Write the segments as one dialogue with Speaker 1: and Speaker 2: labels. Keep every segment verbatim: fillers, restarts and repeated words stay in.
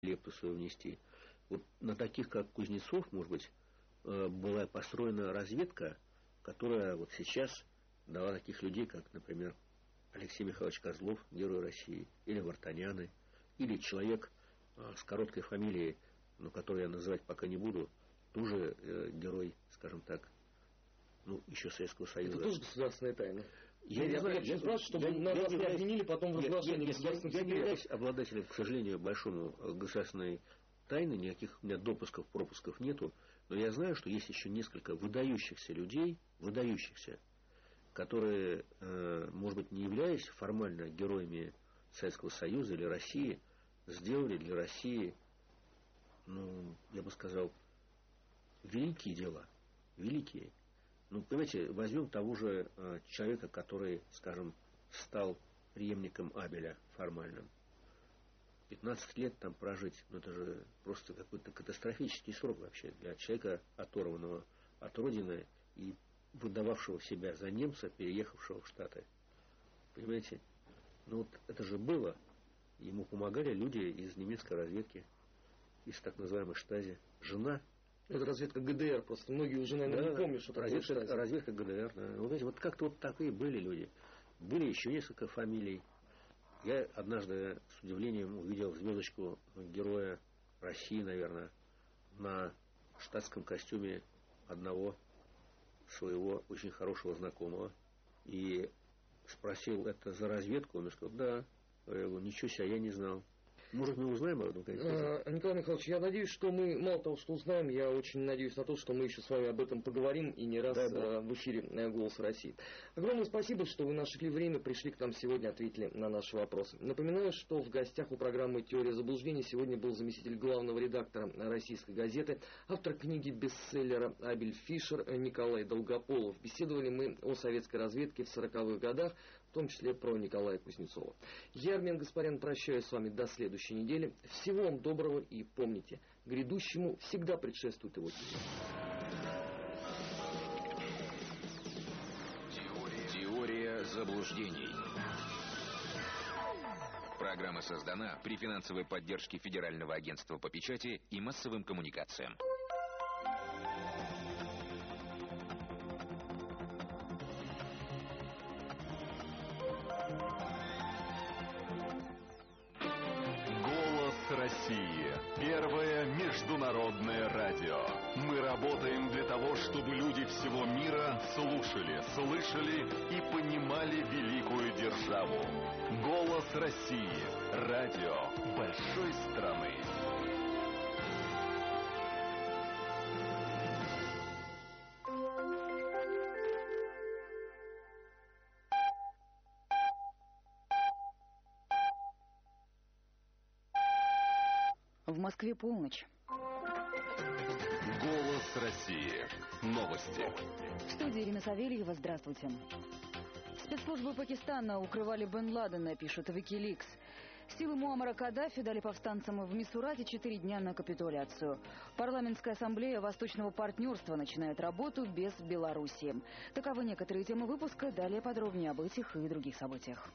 Speaker 1: лепту свою внести. Вот на таких, как Кузнецов, может быть, была построена разведка, которая вот сейчас дала таких людей, как, например, Алексей Михайлович Козлов, герой России, или Вартаняны, или человек с короткой фамилией, но которую я называть пока не буду, тоже э, герой, скажем так, ну, еще Советского Союза.
Speaker 2: Это тоже государственная тайна.
Speaker 1: Я, я
Speaker 2: не знаю,
Speaker 1: я
Speaker 2: спрашиваю, чтобы я, нас не обвинили потом в разглашении государственных секретов.
Speaker 1: Я не являюсь обладателем, к сожалению, большому государственной тайны, никаких у меня допусков, пропусков нету, но я знаю, что есть еще несколько выдающихся людей, выдающихся, которые, э, может быть, не являясь формально героями Советского Союза или России, сделали для России, ну, я бы сказал, великие дела, великие. Ну, понимаете, возьмем того же э, человека, который, скажем, стал преемником Абеля формальным. пятнадцать лет там прожить, ну, это же просто какой-то катастрофический срок вообще для человека, оторванного от родины и выдававшего себя за немца, переехавшего в Штаты. Понимаете? Ну, вот это же было. Ему помогали люди из немецкой разведки, из так называемой Штази. Жена.
Speaker 2: Это разведка ГДР, просто многие уже, наверное, да, не помнят, что такое
Speaker 1: разведка,
Speaker 2: Штази.
Speaker 1: Разведка ГДР, да. Вот, знаете, вот как-то вот такие были люди. Были еще несколько фамилий. Я однажды с удивлением увидел звездочку героя России, наверное, на штатском костюме одного своего очень хорошего знакомого. И спросил, это за разведку? Он сказал, да. Я говорю, ничего себе, я не знал. Может, мы узнаем об этом?
Speaker 2: А, Николай Михайлович, я надеюсь, что мы, мало того, что узнаем, я очень надеюсь на то, что мы еще с вами об этом поговорим и не раз да, в эфире «Голос России». Огромное спасибо, что вы нашли время, пришли к нам сегодня, ответили на наши вопросы. Напоминаю, что в гостях у программы «Теория заблуждений» сегодня был заместитель главного редактора «Российской газеты», автор книги бестселлера Абель Фишер Николай Долгополов. Беседовали мы о советской разведке в сороковых годах, в том числе про Николая Кузнецова. Я, Армен Гаспарян, прощаюсь с вами до следующей недели. Всего вам доброго и помните, грядущему всегда предшествует его тень.
Speaker 3: Теория заблуждений. Программа создана при финансовой поддержке Федерального агентства по печати и массовым коммуникациям.
Speaker 4: России. Первое международное радио. Мы работаем для того, чтобы люди всего мира слушали, слышали и понимали великую державу. Голос России. Радио большой страны.
Speaker 5: В Москве полночь.
Speaker 4: Голос России. Новости.
Speaker 5: В студии Ирина Савельева. Здравствуйте. Спецслужбы Пакистана укрывали Бен Ладена, пишет Wikileaks. Силы Муаммара Каддафи дали повстанцам в Миссурате четыре дня на капитуляцию. Парламентская ассамблея Восточного партнерства начинает работу без Белоруссии. Таковы некоторые темы выпуска. Далее подробнее об этих и других событиях.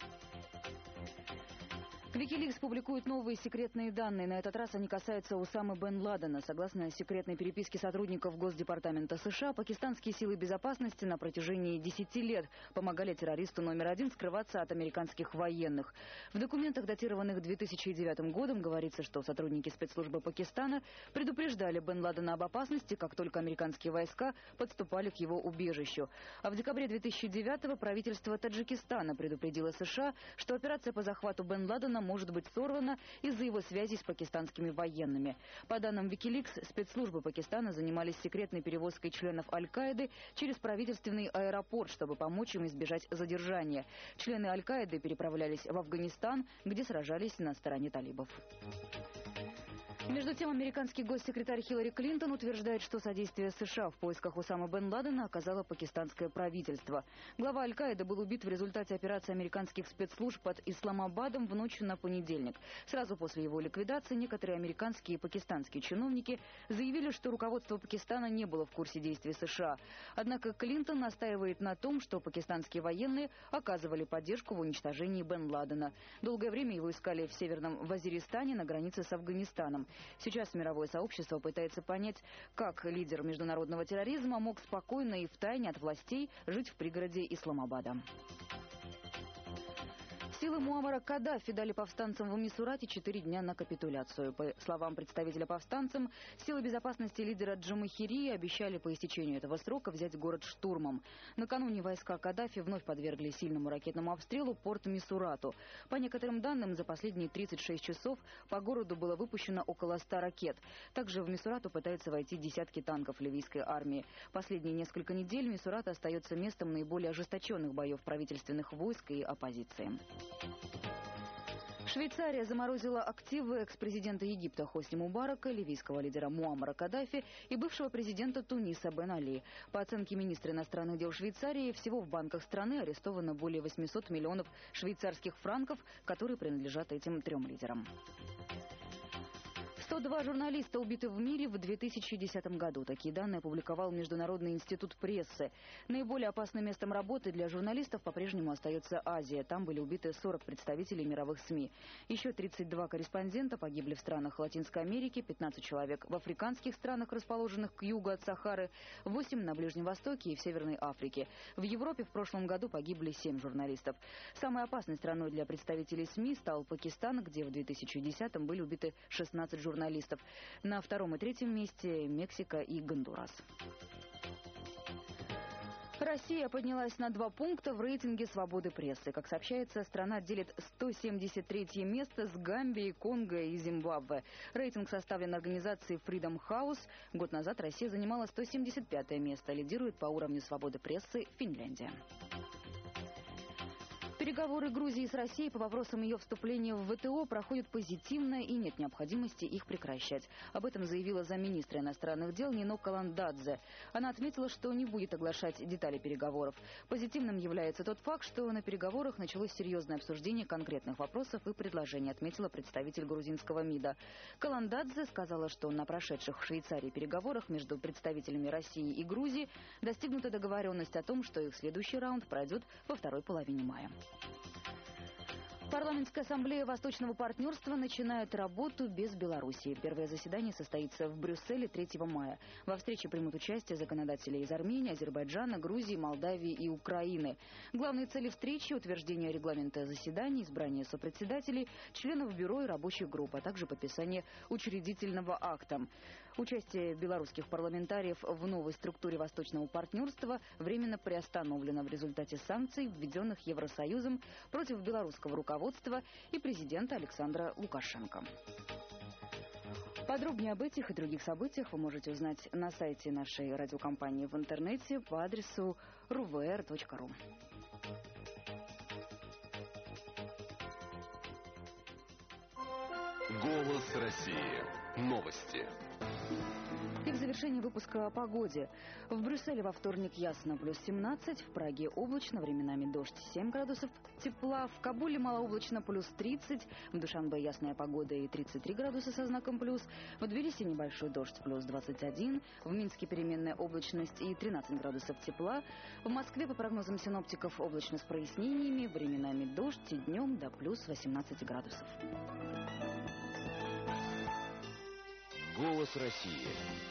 Speaker 5: Wikileaks публикует новые секретные данные. На этот раз они касаются Усамы бен Ладена. Согласно секретной переписке сотрудников Госдепартамента США, пакистанские силы безопасности на протяжении десяти лет помогали террористу номер один скрываться от американских военных. В документах, датированных две тысячи девятым годом, говорится, что сотрудники спецслужбы Пакистана предупреждали бен Ладена об опасности, как только американские войска подступали к его убежищу. А в декабре две тысячи девятого правительство Таджикистана предупредило США, что операция по захвату бен Ладена может быть сорвана из-за его связи с пакистанскими военными. По данным Wikileaks, спецслужбы Пакистана занимались секретной перевозкой членов Аль-Каиды через правительственный аэропорт, чтобы помочь им избежать задержания. Члены Аль-Каиды переправлялись в Афганистан, где сражались на стороне талибов. Между тем, американский госсекретарь Хиллари Клинтон утверждает, что содействие США в поисках Усамы бен Ладена оказало пакистанское правительство. Глава Аль-Каиды был убит в результате операции американских спецслужб под Исламабадом в ночь на понедельник. Сразу после его ликвидации некоторые американские и пакистанские чиновники заявили, что руководство Пакистана не было в курсе действий США. Однако Клинтон настаивает на том, что пакистанские военные оказывали поддержку в уничтожении бен Ладена. Долгое время его искали в северном Вазиристане на границе с Афганистаном. Сейчас мировое сообщество пытается понять, как лидер международного терроризма мог спокойно и втайне от властей жить в пригороде Исламабада. Силы Муаммара Каддафи дали повстанцам в Мисурате четыре дня на капитуляцию. По словам представителя повстанцам, силы безопасности лидера Джамахирии обещали по истечению этого срока взять город штурмом. Накануне войска Каддафи вновь подвергли сильному ракетному обстрелу порт Мисурату. По некоторым данным, за последние тридцать шесть часов по городу было выпущено около ста ракет. Также в Мисурату пытаются войти десятки танков ливийской армии. Последние несколько недель Мисурат остается местом наиболее ожесточенных боев правительственных войск и оппозиции. Швейцария заморозила активы экс-президента Египта Хосни Мубарака, ливийского лидера Муаммара Каддафи и бывшего президента Туниса Бен Али. По оценке министра иностранных дел Швейцарии, всего в банках страны арестовано более восьмисот миллионов швейцарских франков, которые принадлежат этим трем лидерам. сто два журналиста убиты в мире в две тысячи десятом году. Такие данные опубликовал Международный институт прессы. Наиболее опасным местом работы для журналистов по-прежнему остается Азия. Там были убиты сорок представителей мировых СМИ. Еще тридцать два корреспондента погибли в странах Латинской Америки, пятнадцать человек в африканских странах, расположенных к югу от Сахары, восемь на Ближнем Востоке и в Северной Африке. В Европе в прошлом году погибли семь журналистов. Самой опасной страной для представителей СМИ стал Пакистан, где в две тысячи десятом были убиты шестнадцать журналистов. журналистов. На втором и третьем месте Мексика и Гондурас. Россия поднялась на два пункта в рейтинге свободы прессы. Как сообщается, страна делит сто семьдесят третье место с Гамбией, Конго и Зимбабве. Рейтинг составлен организацией Freedom House. Год назад Россия занимала сто семьдесят пятое место. Лидирует по уровню свободы прессы Финляндия. Переговоры Грузии с Россией по вопросам ее вступления в ВТО проходят позитивно и нет необходимости их прекращать. Об этом заявила замминистра иностранных дел Нино Каландадзе. Она отметила, что не будет оглашать детали переговоров. Позитивным является тот факт, что на переговорах началось серьезное обсуждение конкретных вопросов и предложений, отметила представитель грузинского МИДа. Каландадзе сказала, что на прошедших в Швейцарии переговорах между представителями России и Грузии достигнута договоренность о том, что их следующий раунд пройдет во второй половине мая. Парламентская ассамблея Восточного партнерства начинает работу без Белоруссии. Первое заседание состоится в Брюсселе третьего мая. Во встрече примут участие законодатели из Армении, Азербайджана, Грузии, Молдавии и Украины. Главные цели встречи – утверждение регламента заседаний, избрание сопредседателей, членов бюро и рабочих групп, а также подписание учредительного акта. Участие белорусских парламентариев в новой структуре Восточного партнерства временно приостановлено в результате санкций, введенных Евросоюзом против белорусского руководства и президента Александра Лукашенко. Подробнее об этих и других событиях вы можете узнать на сайте нашей радиокомпании в интернете по адресу эр вэ эр точка ру.
Speaker 4: Голос России. Новости.
Speaker 5: И в завершении выпуска о погоде. В Брюсселе во вторник ясно, плюс семнадцать. В Праге облачно, временами дождь, семь градусов тепла. В Кабуле малооблачно, плюс тридцать. В Душанбе ясная погода и тридцать три градуса со знаком плюс. В Тбилиси небольшой дождь, плюс двадцать один. В Минске переменная облачность и тринадцать градусов тепла. В Москве, по прогнозам синоптиков, облачно с прояснениями. Временами дождь и днем до плюс восемнадцати градусов.
Speaker 3: Голос России.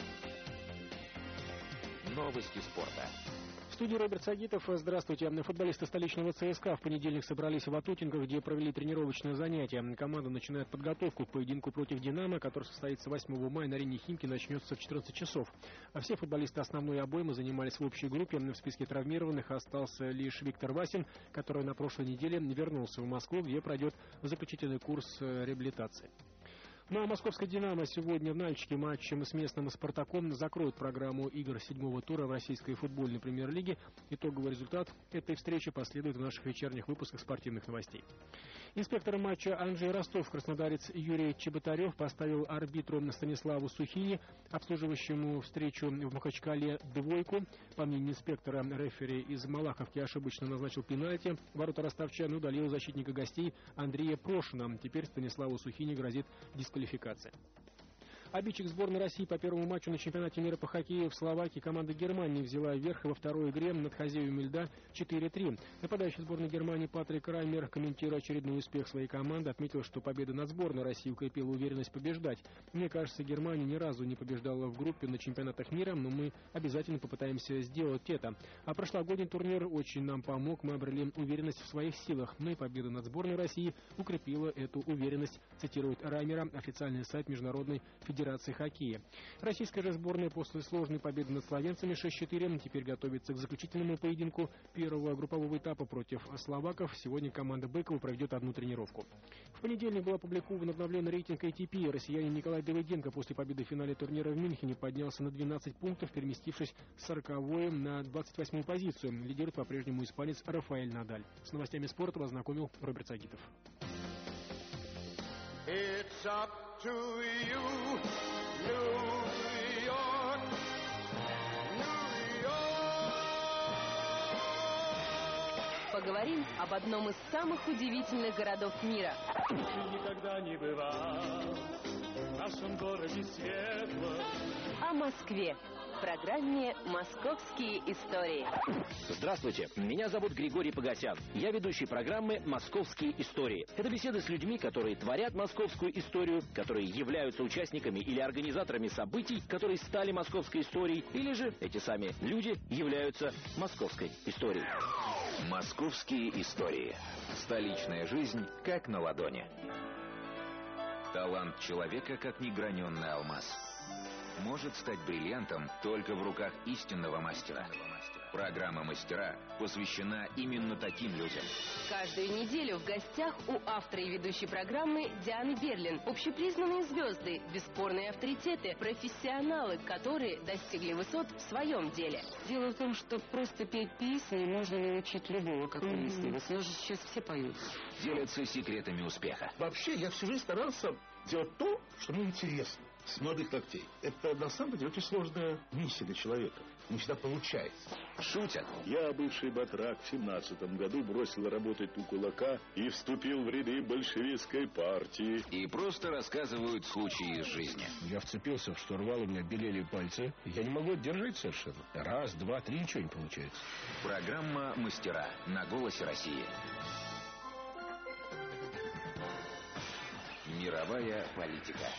Speaker 3: Новости спорта.
Speaker 6: В студии Роберт Сагитов. Здравствуйте. Футболисты столичного ЦСКА в понедельник собрались в Ватутинго, где провели тренировочное занятие. Команда начинает подготовку к поединку против «Динамо», который состоится восьмого мая на арене «Химки», начнется в четырнадцать часов. А все футболисты основной обоймы занимались в общей группе. В списке травмированных остался лишь Виктор Васин, который на прошлой неделе вернулся в Москву, где пройдет заключительный курс реабилитации. Ну а московская «Динамо» сегодня в Нальчике матчем с местным «Спартаком» закроет программу игр седьмого тура в российской футбольной премьер-лиге. Итоговый результат этой встречи последует в наших вечерних выпусках спортивных новостей. Инспектор матча Анжей Ростов, краснодарец Юрий Чеботарев, поставил арбитру Станиславу Сухини, обслуживающему встречу в Махачкале, двойку. По мнению инспектора, рефери из Малаховки ошибочно назначил пенальти. Ворота ростовчан удалил защитника гостей Андрея Прошина. Теперь Станиславу Сухини грозит дисквалификация. Обидчик сборной России по первому матчу на чемпионате мира по хоккею в Словакии команда Германии взяла верх во второй игре над хозяевами льда четыре три. Нападающий сборной Германии Патрик Раймер, комментируя очередной успех своей команды, отметил, что победа над сборной России укрепила уверенность побеждать. Мне кажется, Германия ни разу не побеждала в группе на чемпионатах мира, но мы обязательно попытаемся сделать это. А прошлогодний турнир очень нам помог, мы обрели уверенность в своих силах. Но и победа над сборной России укрепила эту уверенность, цитирует Раймера официальный сайт Международной Федерации Федерации хоккея. Российская же сборная после сложной победы над словенцами шесть четыре теперь готовится к заключительному поединку первого группового этапа против словаков. Сегодня команда Быкова проведет одну тренировку. В понедельник был опубликован обновленный рейтинг эй ти пи. Россиянин Николай Давыденко после победы в финале турнира в Мюнхене поднялся на двенадцать пунктов, переместившись с сороковой на двадцать восьмую позицию. Лидирует по-прежнему испанец Рафаэль Надаль. С новостями спорта вас знакомил Роберт Сагитов.
Speaker 7: It's up to you, New York, New York.
Speaker 8: Поговорим об одном из самых удивительных городов мира.
Speaker 9: Никогда не бывал в нашем городе светло.
Speaker 8: О Москве. В программе «Московские истории».
Speaker 10: Здравствуйте, меня зовут Григорий Погосян. Я ведущий программы «Московские истории». Это беседы с людьми, которые творят московскую историю, которые являются участниками или организаторами событий, которые стали московской историей, или же эти сами люди являются московской историей.
Speaker 3: Московские истории. Столичная жизнь как на ладони. Талант человека как неграненный алмаз. Может стать бриллиантом только в руках истинного мастера. Программа «Мастера» посвящена именно таким людям.
Speaker 8: Каждую неделю в гостях у автора и ведущей программы Дианы Берлин. Общепризнанные звезды, бесспорные авторитеты, профессионалы, которые достигли высот в своем деле.
Speaker 11: Дело в том, что просто петь песни можно научить любого, как выяснилось. Mm-hmm. Но же сейчас все поют.
Speaker 3: Делятся секретами успеха.
Speaker 12: Вообще, я всю жизнь старался делать то, что мне интересно. С молодых ногтей. Это, на самом деле, очень сложная миссия для человека. Не всегда получается.
Speaker 3: Шутят.
Speaker 13: Я, бывший батрак, в семнадцатом году бросил работать у кулака и вступил в ряды большевистской партии.
Speaker 3: И просто рассказывают случаи из жизни.
Speaker 12: Я вцепился в штурвал, у меня белели пальцы. Я не могу держать совершенно. Раз, два, три, ничего не получается.
Speaker 3: Программа «Мастера» на «Голосе России». Мировая политика.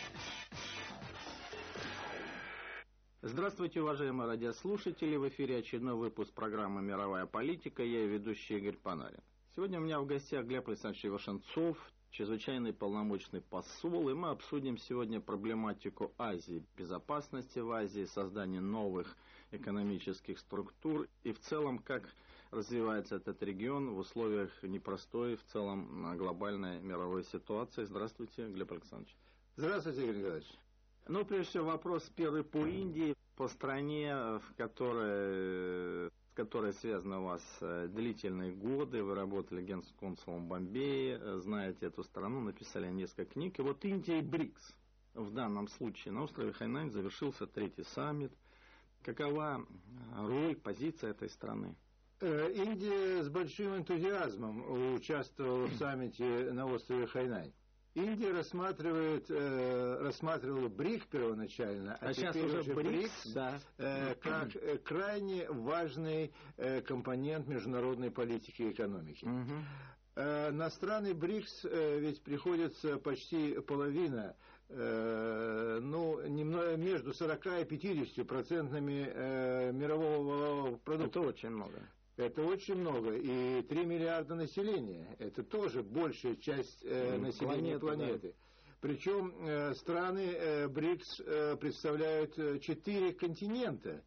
Speaker 14: Здравствуйте, уважаемые радиослушатели. В эфире очередной выпуск программы «Мировая политика». Я и ведущий Игорь Панарин. Сегодня у меня в гостях Глеб Александрович Ивашенцов, чрезвычайный полномочный посол. И мы обсудим сегодня проблематику Азии, безопасности в Азии, создание новых экономических структур и в целом, как развивается этот регион в условиях непростой, в целом глобальной мировой ситуации. Здравствуйте, Глеб Александрович.
Speaker 15: Здравствуйте, Игорь Николаевич.
Speaker 14: Ну, прежде всего, вопрос первый по Индии, по стране, в которой, с которой связаны у вас длительные годы. Вы работали генконсулом в Бомбее, знаете эту страну, написали несколько книг. И вот Индия и БРИКС. В данном случае на острове Хайнань завершился третий саммит. Какова роль, позиция этой страны?
Speaker 15: Индия с большим энтузиазмом участвовала в саммите на острове Хайнань. Индия рассматривает, э, рассматривала БРИК первоначально, а, а теперь уже БРИКС, БРИКС да. э, как э, крайне важный э, компонент международной политики и экономики. Угу. Э, на страны БРИКС э, ведь приходится почти половина, э, ну, немного между сорока и пятьюдесятью процентами э, мирового продукта.
Speaker 14: Это очень много.
Speaker 15: Это очень много. И три миллиарда населения. Это тоже большая часть э, населения планеты. планеты. Да. Причем э, страны э, БРИКС э, представляют четыре континента.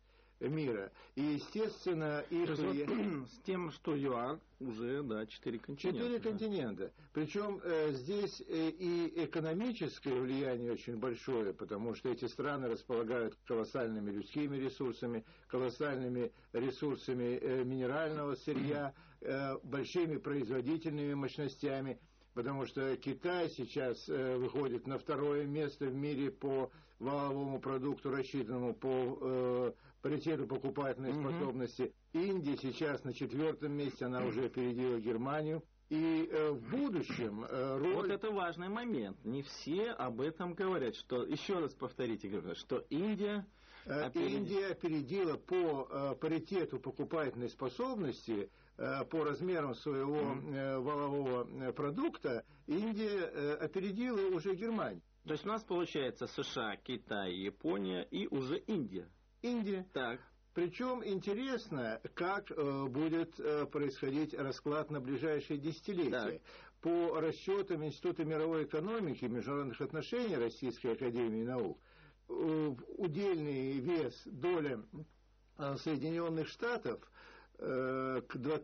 Speaker 15: мира. И, естественно, их...
Speaker 14: Вот с тем, что ЮАР уже, да, четыре континента.
Speaker 15: Четыре
Speaker 14: да.
Speaker 15: континента. Причем э, здесь э, и экономическое влияние очень большое, потому что эти страны располагают колоссальными людскими ресурсами, колоссальными ресурсами э, минерального сырья, э, большими производительными мощностями, потому что Китай сейчас э, выходит на второе место в мире по валовому продукту, рассчитанному по э, паритету покупательной mm-hmm. способности. Индия сейчас на четвертом месте, она уже опередила Германию. И э, в будущем э, роль...
Speaker 14: Вот это важный момент. Не все об этом говорят. Что, еще раз повторите, что Индия...
Speaker 15: Опередила. Индия опередила по э, паритету покупательной способности, э, по размерам своего э, валового продукта, Индия э, опередила уже Германию.
Speaker 14: То есть у нас получается США, Китай, Япония и уже Индия.
Speaker 15: Индия.
Speaker 14: Так.
Speaker 15: Причем интересно, как э, будет э, происходить расклад на ближайшие десятилетия. Так. По расчетам Института мировой экономики и международных отношений Российской академии наук, э, удельный вес, доля э, Соединенных Штатов э, к две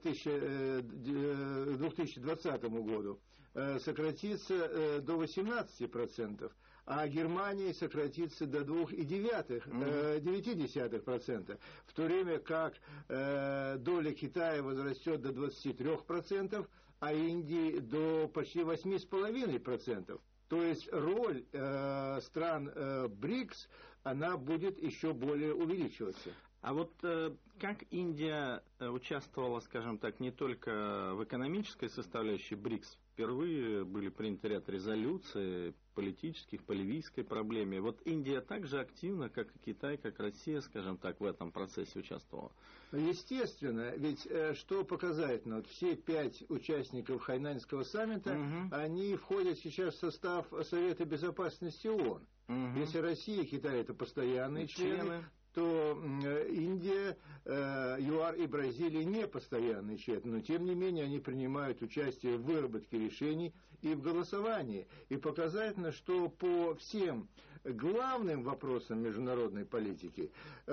Speaker 15: тысячи двадцатому году э, сократится э, до восемнадцати процентов. А Германии сократится до двух целых девяти десятых процента, в то время как э, доля Китая возрастет до двадцати трёх процентов, а Индии до почти восьми целых пяти десятых процента. То есть роль э, стран э, БРИКС, она будет еще более увеличиваться.
Speaker 14: А вот э, как Индия участвовала, скажем так, не только в экономической составляющей БРИКС, впервые были приняты ряд резолюций политических по ливийской проблеме. Вот Индия так же активно, как и Китай, как Россия, скажем так, в этом процессе участвовала?
Speaker 15: Естественно, ведь э, что показательно, вот все пять участников Хайнаньского саммита, угу. они входят сейчас в состав Совета Безопасности ООН. Угу. Если Россия и Китай это постоянные члены, члены то Индия, ЮАР и Бразилия не постоянные члены, но тем не менее они принимают участие в выработке решений и в голосовании. И показательно, что по всем главным вопросам международной политики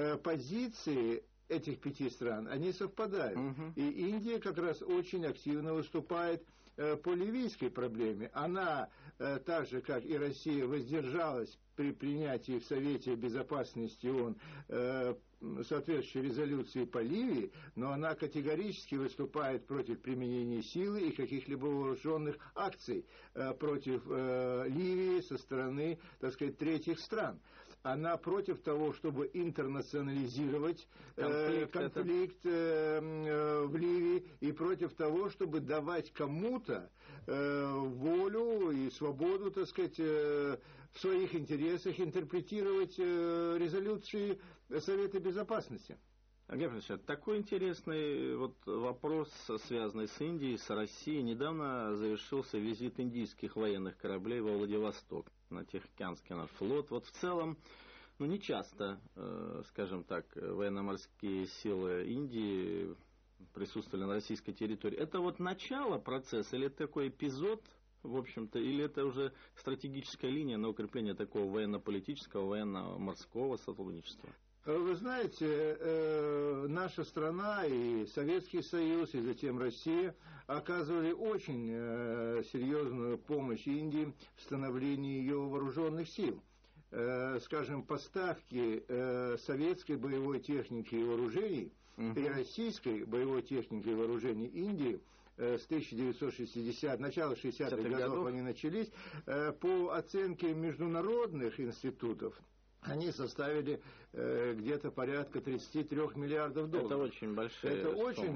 Speaker 15: позиции этих пяти стран, они совпадают. Угу. И Индия как раз очень активно выступает по ливийской проблеме. Она, так же как и Россия, воздержалась при принятии в Совете Безопасности ООН соответствующей резолюции по Ливии, но она категорически выступает против применения силы и каких-либо вооруженных акций против Ливии со стороны, так сказать, третьих стран. Она против того, чтобы интернационализировать конфликт, э, конфликт э, э, в Ливии, и против того, чтобы давать кому-то э, волю и свободу, так сказать, э, в своих интересах интерпретировать э, резолюции Совета Безопасности.
Speaker 14: Георгий Александрович, такой интересный вот вопрос, связанный с Индией, с Россией. Недавно завершился визит индийских военных кораблей во Владивосток, на Тихоокеанский наш флот. Вот в целом, ну не часто, э, скажем так, военно-морские силы Индии присутствовали на российской территории. Это вот начало процесса или это такой эпизод, в общем-то, или это уже стратегическая линия на укрепление такого военно-политического, военно-морского сотрудничества?
Speaker 15: Вы знаете, наша страна и Советский Союз, и затем Россия оказывали очень серьезную помощь Индии в становлении ее вооруженных сил. Скажем, поставки советской боевой техники и вооружений uh-huh. и российской боевой техники и вооружений Индии с тысяча девятьсот шестидесятых, начала шестидесятых годов, годов они начались, по оценке международных институтов, они составили э, где-то порядка тридцать три миллиардов долларов.
Speaker 14: Это очень большая
Speaker 15: Это
Speaker 14: сумма.
Speaker 15: очень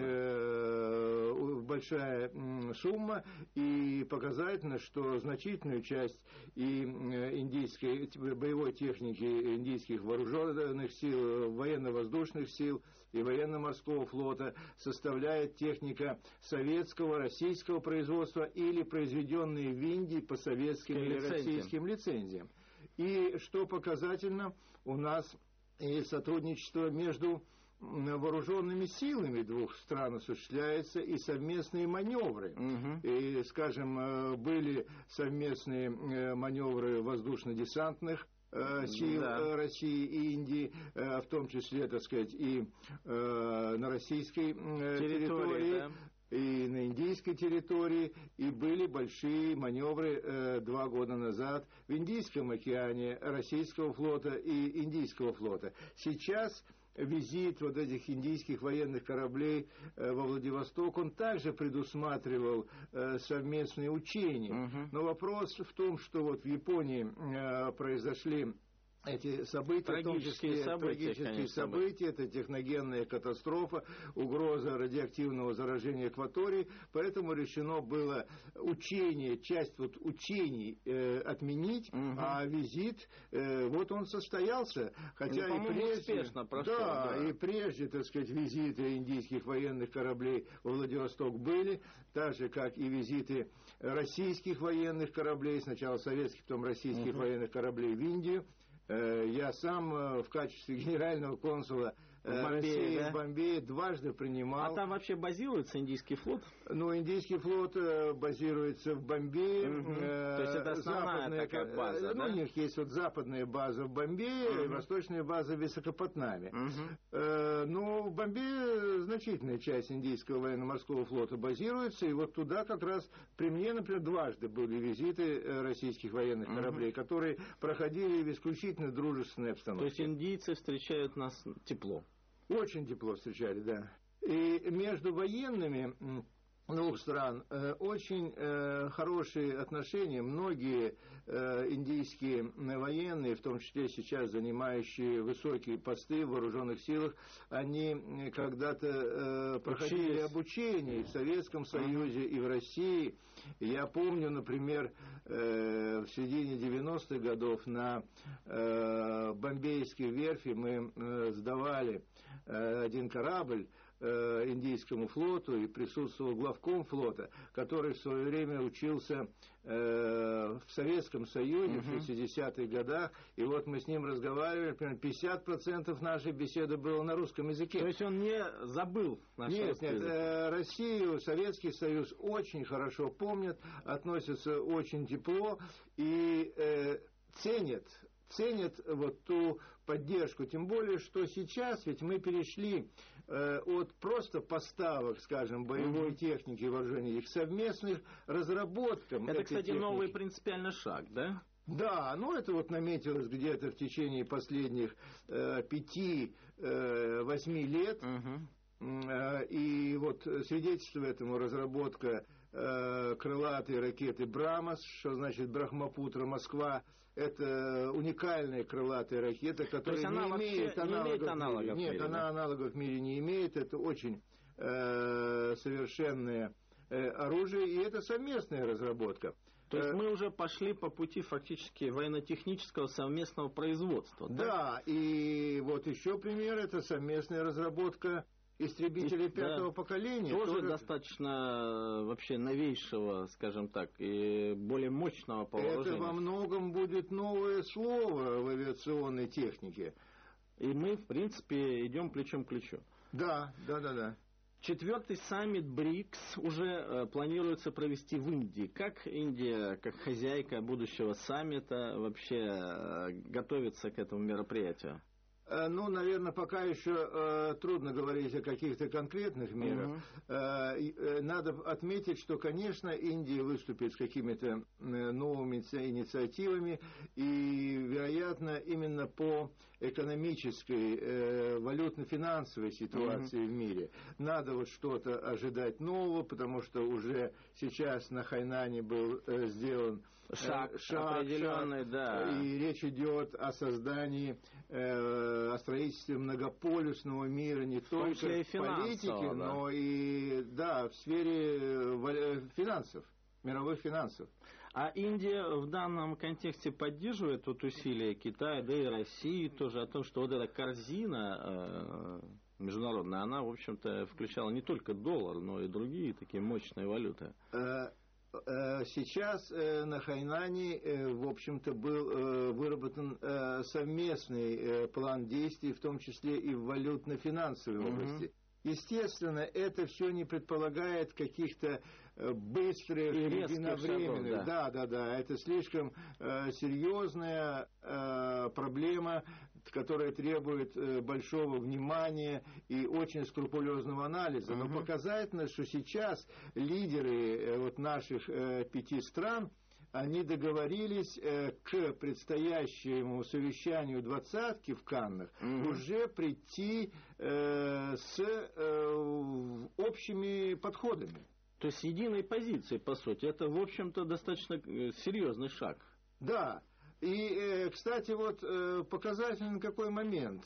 Speaker 15: э, большая э, сумма, и показательно, что значительную часть и э, индийской боевой техники индийских вооруженных сил, военно-воздушных сил и военно-морского флота составляет техника советского, российского производства или произведенные в Индии по советским или российским лицензиям. И что показательно, у нас и сотрудничество между вооруженными силами двух стран осуществляется, и совместные маневры. Угу. И, скажем, были совместные маневры воздушно-десантных сил
Speaker 14: да.
Speaker 15: России и Индии, в том числе, так сказать, и на российской территории, территории да. и на индийской территории, и были большие маневры э, два года назад в Индийском океане российского флота и индийского флота. Сейчас визит вот этих индийских военных кораблей э, во Владивосток, он также предусматривал э, совместные учения. Uh-huh. Но вопрос в том, что вот в Японии э, произошли эти события,
Speaker 14: трагические
Speaker 15: в том числе
Speaker 14: события,
Speaker 15: трагические
Speaker 14: конечно,
Speaker 15: события, это техногенная катастрофа, угроза радиоактивного заражения акватории, поэтому решено было учение, часть вот учений э, отменить, угу. а визит, э, вот он состоялся, хотя ну, и прежде,
Speaker 14: успешно прошел,
Speaker 15: да,
Speaker 14: да,
Speaker 15: и прежде, так сказать, визиты индийских военных кораблей во Владивосток были, так же, как и визиты российских военных кораблей, сначала советских, потом российских угу. военных кораблей в Индию. Я сам в качестве генерального консула в Бомбее, России да? в Бомбее дважды принимал.
Speaker 14: А там вообще базируется индийский флот?
Speaker 15: Ну, индийский флот базируется в Бомбее.
Speaker 14: Угу. Э, То есть это основная такая база,
Speaker 15: ну,
Speaker 14: да?
Speaker 15: У них есть вот западная база в Бомбее, угу. и восточная база в Високопатнаме. Угу. Э, но в Бомбее значительная часть индийского военно-морского флота базируется, и вот туда как раз при мне, например, дважды были визиты российских военных кораблей, угу. которые проходили в исключительно дружественной обстановке.
Speaker 14: То есть индийцы встречают нас тепло?
Speaker 15: Очень тепло встречали, да. И между военными двух стран э, очень э, хорошие отношения. Многие э, индийские военные, в том числе сейчас занимающие высокие посты в вооруженных силах, они когда-то э, проходили Учились. обучение и в Советском Союзе, и в России. Я помню, например, э, в середине девяностых годов на э, Бомбейской верфи мы э, сдавали э, один корабль индийскому флоту, и присутствовал главком флота, который в свое время учился э, в Советском Союзе uh-huh. в шестидесятых годах, и вот мы с ним разговаривали, примерно пятьдесят процентов нашей беседы было на русском языке.
Speaker 14: То есть он не забыл наш
Speaker 15: нет,
Speaker 14: русский
Speaker 15: нет,
Speaker 14: язык?
Speaker 15: Э, Россию, Советский Союз очень хорошо помнят, относятся очень тепло и э, ценят ценят вот ту поддержку, тем более, что сейчас ведь мы перешли э, от просто поставок, скажем, боевой mm-hmm. техники вооружений к совместным разработкам.
Speaker 14: Это, кстати,
Speaker 15: техники. Новый
Speaker 14: принципиальный шаг, да?
Speaker 15: Да, ну это вот наметилось где-то в течение последних э, пяти-восьми э, лет. Mm-hmm. Э, и вот свидетельство этому разработка э, крылатой ракеты «Брамос», что значит «Брахмапутра», Москва. Это уникальная крылатая ракета, которая не имеет аналогов,
Speaker 14: не аналогов в мире.
Speaker 15: Нет,
Speaker 14: да?
Speaker 15: она аналогов в мире не имеет. Это очень э, совершенное э, оружие, и это совместная разработка.
Speaker 14: То есть мы уже пошли по пути фактически военно-технического совместного производства.
Speaker 15: Да, да, и вот еще пример, это совместная разработка истребителей пятого да, поколения.
Speaker 14: Тоже, тоже достаточно вообще новейшего, скажем так, и более мощного по вооружению.
Speaker 15: Это во многом будет новое слово в авиационной технике.
Speaker 14: И мы, в принципе, идем плечом к плечу.
Speaker 15: Да, да, да, да.
Speaker 14: Четвертый саммит БРИКС уже э, планируется провести в Индии. Как Индия, как хозяйка будущего саммита, вообще э, готовится к этому мероприятию?
Speaker 15: Ну, наверное, пока еще э, трудно говорить о каких-то конкретных мерах. Uh-huh. Э, надо отметить, что, конечно, Индия выступит с какими-то новыми инициативами, и, вероятно, именно по экономической, э, валютно-финансовой ситуации uh-huh. в мире надо вот что-то ожидать нового, потому что уже сейчас на Хайнане был э, сделан
Speaker 14: шаг, шаг определенный, шаг, да.
Speaker 15: И речь идет о создании, э, о строительстве многополюсного мира не только в политике, да. но и да, в сфере финансов, мировых финансов.
Speaker 14: А Индия в данном контексте поддерживает вот усилия Китая, да и России тоже о том, что вот эта корзина э, международная, она, в общем-то, включала не только доллар, но и другие такие мощные валюты.
Speaker 15: Сейчас на Хайнане, в общем-то, был выработан совместный план действий, в том числе и в валютно-финансовой области. Естественно, это все не предполагает каких-то быстрых, единовременных. Да, да, да. Это слишком э, серьезная э, проблема, которая требует э, большого внимания и очень скрупулезного анализа. Но угу. показательно, что сейчас лидеры э, вот наших э, пяти стран, они договорились э, к предстоящему совещанию двадцатки в Каннах mm-hmm. уже прийти э, с э, общими подходами.
Speaker 14: То есть единой позиции, по сути. Это, в общем-то, достаточно серьезный шаг.
Speaker 15: Да. И, э, кстати, вот э, показательный какой момент.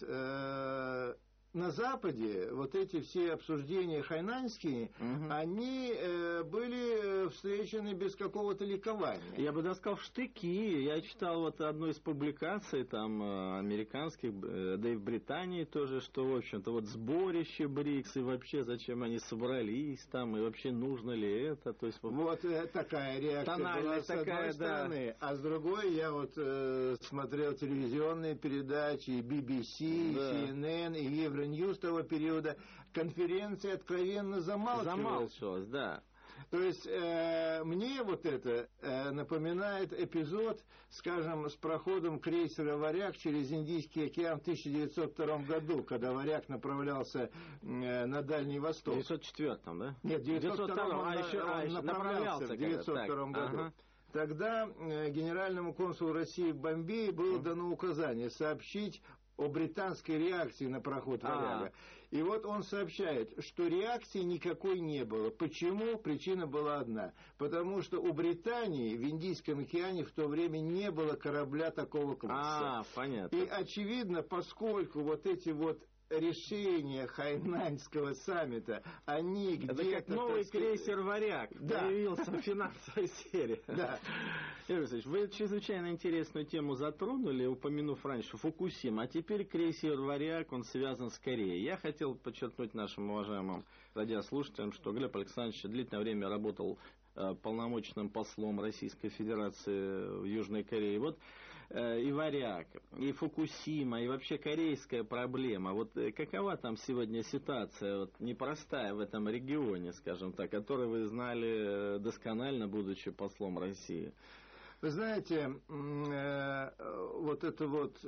Speaker 15: Э, На Западе вот эти все обсуждения хайнаньские, угу. они э, были встречены без какого-то ликования.
Speaker 14: Я бы даже сказал, в штыки. Я читал вот одну из публикаций там американских, да и в Британии тоже, что, в общем-то, вот сборище БРИКС, и вообще зачем они собрались там, и вообще нужно ли это. То есть,
Speaker 15: вот э, такая реакция была с
Speaker 14: такая,
Speaker 15: одной стороны, да. А с другой я вот э, смотрел телевизионные передачи, би би си, да. си эн эн и Евро Ньюс того периода, конференция откровенно замалчивалась.
Speaker 14: Замалчивалась, да.
Speaker 15: То есть э, мне вот это э, напоминает эпизод, скажем, с проходом крейсера «Варяг» через Индийский океан в тысяча девятьсот втором году, когда «Варяг» направлялся э, на Дальний Восток.
Speaker 14: В девятьсот четвёртом, да?
Speaker 15: Нет, в девятьсот втором он,
Speaker 14: а еще,
Speaker 15: он
Speaker 14: а,
Speaker 15: направлялся,
Speaker 14: направлялся
Speaker 15: в девятьсот втором году.
Speaker 14: Ага.
Speaker 15: Тогда э, генеральному консулу России в Бомбее было mm. дано указание сообщить о британской реакции на проход «Варяга». И вот он сообщает, что реакции никакой не было. Почему? Причина была одна. Потому что у Британии в Индийском океане в то время не было корабля такого класса.
Speaker 14: А, понятно.
Speaker 15: И очевидно, поскольку вот эти вот решения хайнаньского саммита, они где-то...
Speaker 14: Это как новый крейсер «Варяг»
Speaker 15: да.
Speaker 14: появился в финансовой сфере.
Speaker 15: Да.
Speaker 14: Игорь Алексеевич, вы чрезвычайно интересную тему затронули, упомянув раньше Фукусима, а теперь крейсер «Варяг», он связан с Кореей. Я хотел подчеркнуть нашим уважаемым радиослушателям, что Глеб Александрович длительное время работал полномочным послом Российской Федерации в Южной Корее. Вот и «Варяг», и Фукусима, и вообще корейская проблема. Вот какова там сегодня ситуация, вот непростая в этом регионе, скажем так, которую вы знали досконально, будучи послом России?
Speaker 15: Вы знаете, вот эта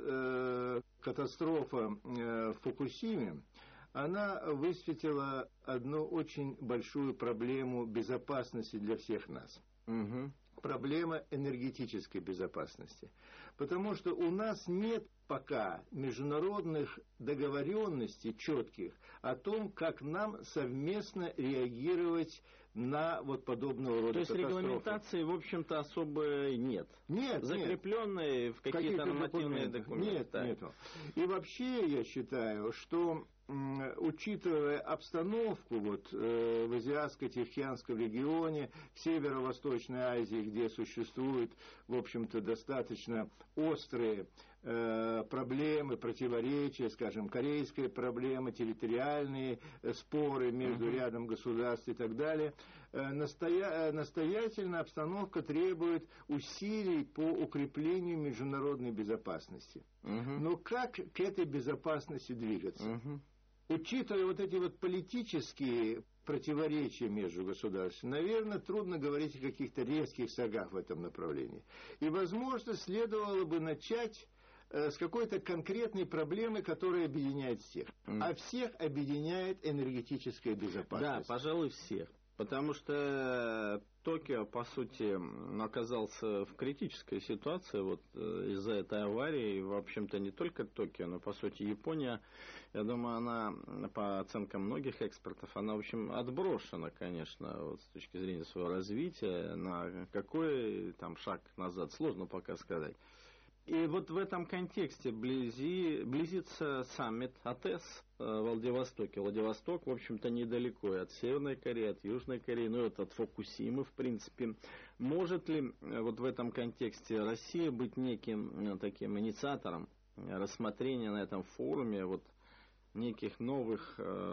Speaker 15: вот катастрофа в Фукусиме, она высветила одну очень большую проблему безопасности для всех нас.
Speaker 14: Угу.
Speaker 15: Проблема энергетической безопасности. Потому что у нас нет пока международных договоренностей четких о том, как нам совместно реагировать на вот подобного рода катастрофы.
Speaker 14: То есть регламентации, в общем-то, особо нет?
Speaker 15: Нет,
Speaker 14: закрепленные
Speaker 15: нет.
Speaker 14: в какие-то
Speaker 15: какие-то
Speaker 14: нормативные
Speaker 15: документы?
Speaker 14: документы?
Speaker 15: Нет, нету. И вообще я считаю, что учитывая обстановку вот, э, в Азиатско-Тихоокеанском регионе, в Северо-Восточной Азии, где существуют, в общем-то, достаточно острые э, проблемы, противоречия, скажем, корейская проблема, территориальные э, споры между uh-huh. рядом государств и так далее, э, настоя... настоятельно обстановка требует усилий по укреплению международной безопасности.
Speaker 14: Uh-huh.
Speaker 15: Но как к этой безопасности двигаться?
Speaker 14: Uh-huh.
Speaker 15: Учитывая вот эти вот политические противоречия между государствами, наверное, трудно говорить о каких-то резких шагах в этом направлении. И, возможно, следовало бы начать э, с какой-то конкретной проблемы, которая объединяет всех. Mm. А всех объединяет энергетическая безопасность.
Speaker 14: Да, пожалуй, всех. Потому что Токио, по сути, оказался в критической ситуации вот из-за этой аварии. В общем-то, не только Токио, но, по сути, Япония, я думаю, она, по оценкам многих экспертов, она, в общем, отброшена, конечно, вот, с точки зрения своего развития. На какой там шаг назад, сложно пока сказать. И вот в этом контексте близи, близится саммит АТЭС в Владивостоке. Владивосток, в общем-то, недалеко и от Северной Кореи, от Южной Кореи, ну и вот от Фукусимы, в принципе. Может ли вот в этом контексте Россия быть неким таким инициатором рассмотрения на этом форуме вот неких новых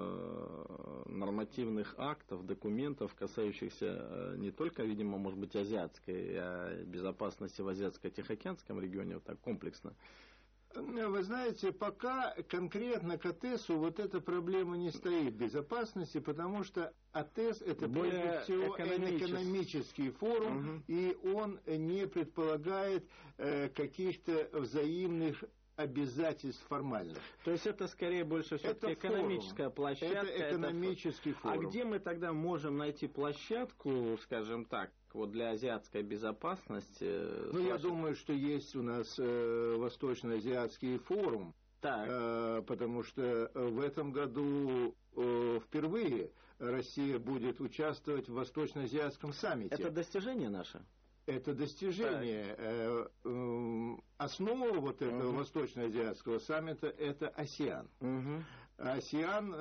Speaker 14: э, нормативных актов, документов, касающихся э, не только, видимо, может быть, азиатской, а безопасности в Азиатско-Тихоокеанском регионе, вот так комплексно?
Speaker 15: Вы знаете, пока конкретно к АТЭСу вот эта проблема не стоит безопасности, потому что АТЭС это
Speaker 14: более
Speaker 15: прежде всего
Speaker 14: экономический,
Speaker 15: экономический форум, угу. и он не предполагает э, каких-то взаимных обязательств формальных.
Speaker 14: То есть это скорее больше все-таки экономическая
Speaker 15: форум.
Speaker 14: площадка.
Speaker 15: Это экономический это... форум.
Speaker 14: А где мы тогда можем найти площадку, скажем так, вот для азиатской безопасности?
Speaker 15: Ну, я вашей... думаю, что есть у нас э, Восточно-Азиатский форум,
Speaker 14: так.
Speaker 15: Э, потому что в этом году э, впервые Россия будет участвовать в Восточно-Азиатском саммите.
Speaker 14: Это достижение наше?
Speaker 15: Это достижение. Э, э, основа вот этого uh-huh. Восточно-Азиатского саммита – это АСЕАН. Uh-huh. АСЕАН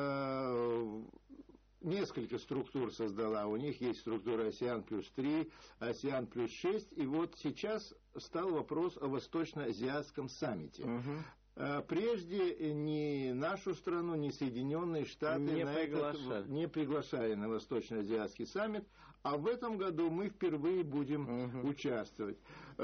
Speaker 15: э, несколько структур создала. У них есть структура АСЕАН плюс три, АСЕАН плюс шесть. И вот сейчас стал вопрос о Восточно-Азиатском саммите. Uh-huh. Прежде ни нашу страну, ни Соединенные Штаты
Speaker 14: не,
Speaker 15: на
Speaker 14: приглашали.
Speaker 15: Этот, не приглашали на Восточно-Азиатский саммит, а в этом году мы впервые будем угу. участвовать.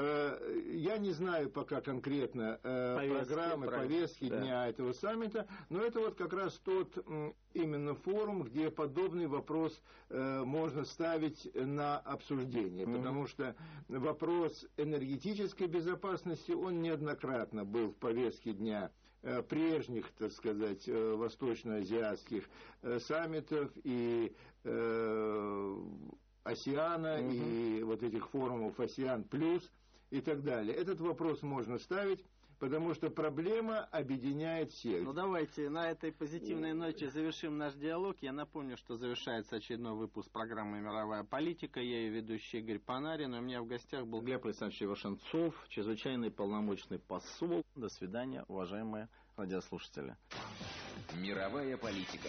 Speaker 15: Я не знаю пока конкретно повестки, программы, правильно. повестки да. дня этого саммита, но это вот как раз тот именно форум, где подобный вопрос можно ставить на обсуждение, угу. потому что вопрос энергетической безопасности, он неоднократно был в повестке дня прежних, так сказать, восточно-азиатских саммитов и э, АСЕАНа, угу. и вот этих форумов АСЕАН плюс и так далее. Этот вопрос можно ставить, потому что проблема объединяет всех.
Speaker 14: Ну давайте на этой позитивной ноте завершим наш диалог. Я напомню, что завершается очередной выпуск программы «Мировая политика». Я ее ведущий Игорь Панарин. У меня в гостях был Глеб Александрович Ивашенцов, чрезвычайный полномочный посол. До свидания, уважаемые радиослушатели.
Speaker 3: Мировая политика.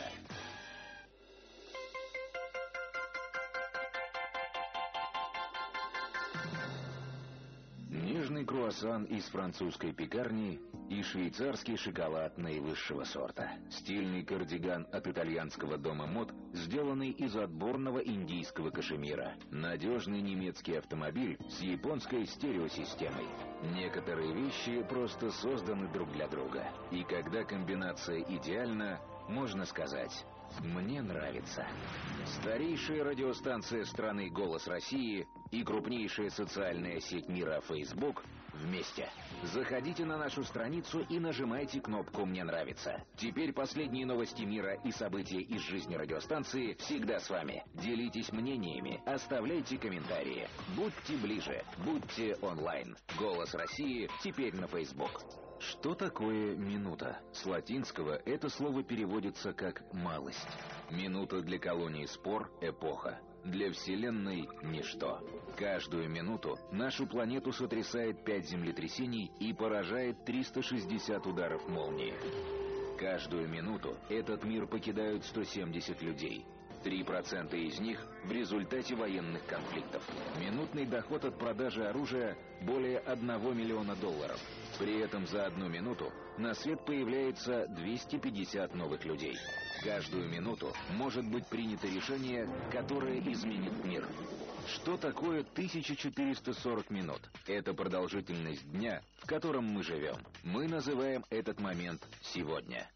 Speaker 3: Нежный круассан из французской пекарни и швейцарский шоколад наивысшего сорта. Стильный кардиган от итальянского дома мод, сделанный из отборного индийского кашемира. Надежный немецкий автомобиль с японской стереосистемой. Некоторые вещи просто созданы друг для друга. И когда комбинация идеальна, можно сказать: «Мне нравится». Старейшая радиостанция страны «Голос России» и крупнейшая социальная сеть мира Facebook вместе. Заходите на нашу страницу и нажимайте кнопку «Мне нравится». Теперь последние новости мира и события из жизни радиостанции всегда с вами. Делитесь мнениями, оставляйте комментарии. Будьте ближе, будьте онлайн. «Голос России» теперь на Facebook. Что такое минута? С латинского это слово переводится как «малость». Минута для колонии спор – эпоха. Для Вселенной – ничто. Каждую минуту нашу планету сотрясает пять землетрясений и поражает триста шестьдесят ударов молнии. Каждую минуту этот мир покидают сто семьдесят людей. три процента из них в результате военных конфликтов. Минутный доход от продажи оружия более одного миллиона долларов. При этом за одну минуту на свет появляется двести пятьдесят новых людей. Каждую минуту может быть принято решение, которое изменит мир. Что такое тысяча четыреста сорок минут? Это продолжительность дня, в котором мы живем. Мы называем этот момент сегодня.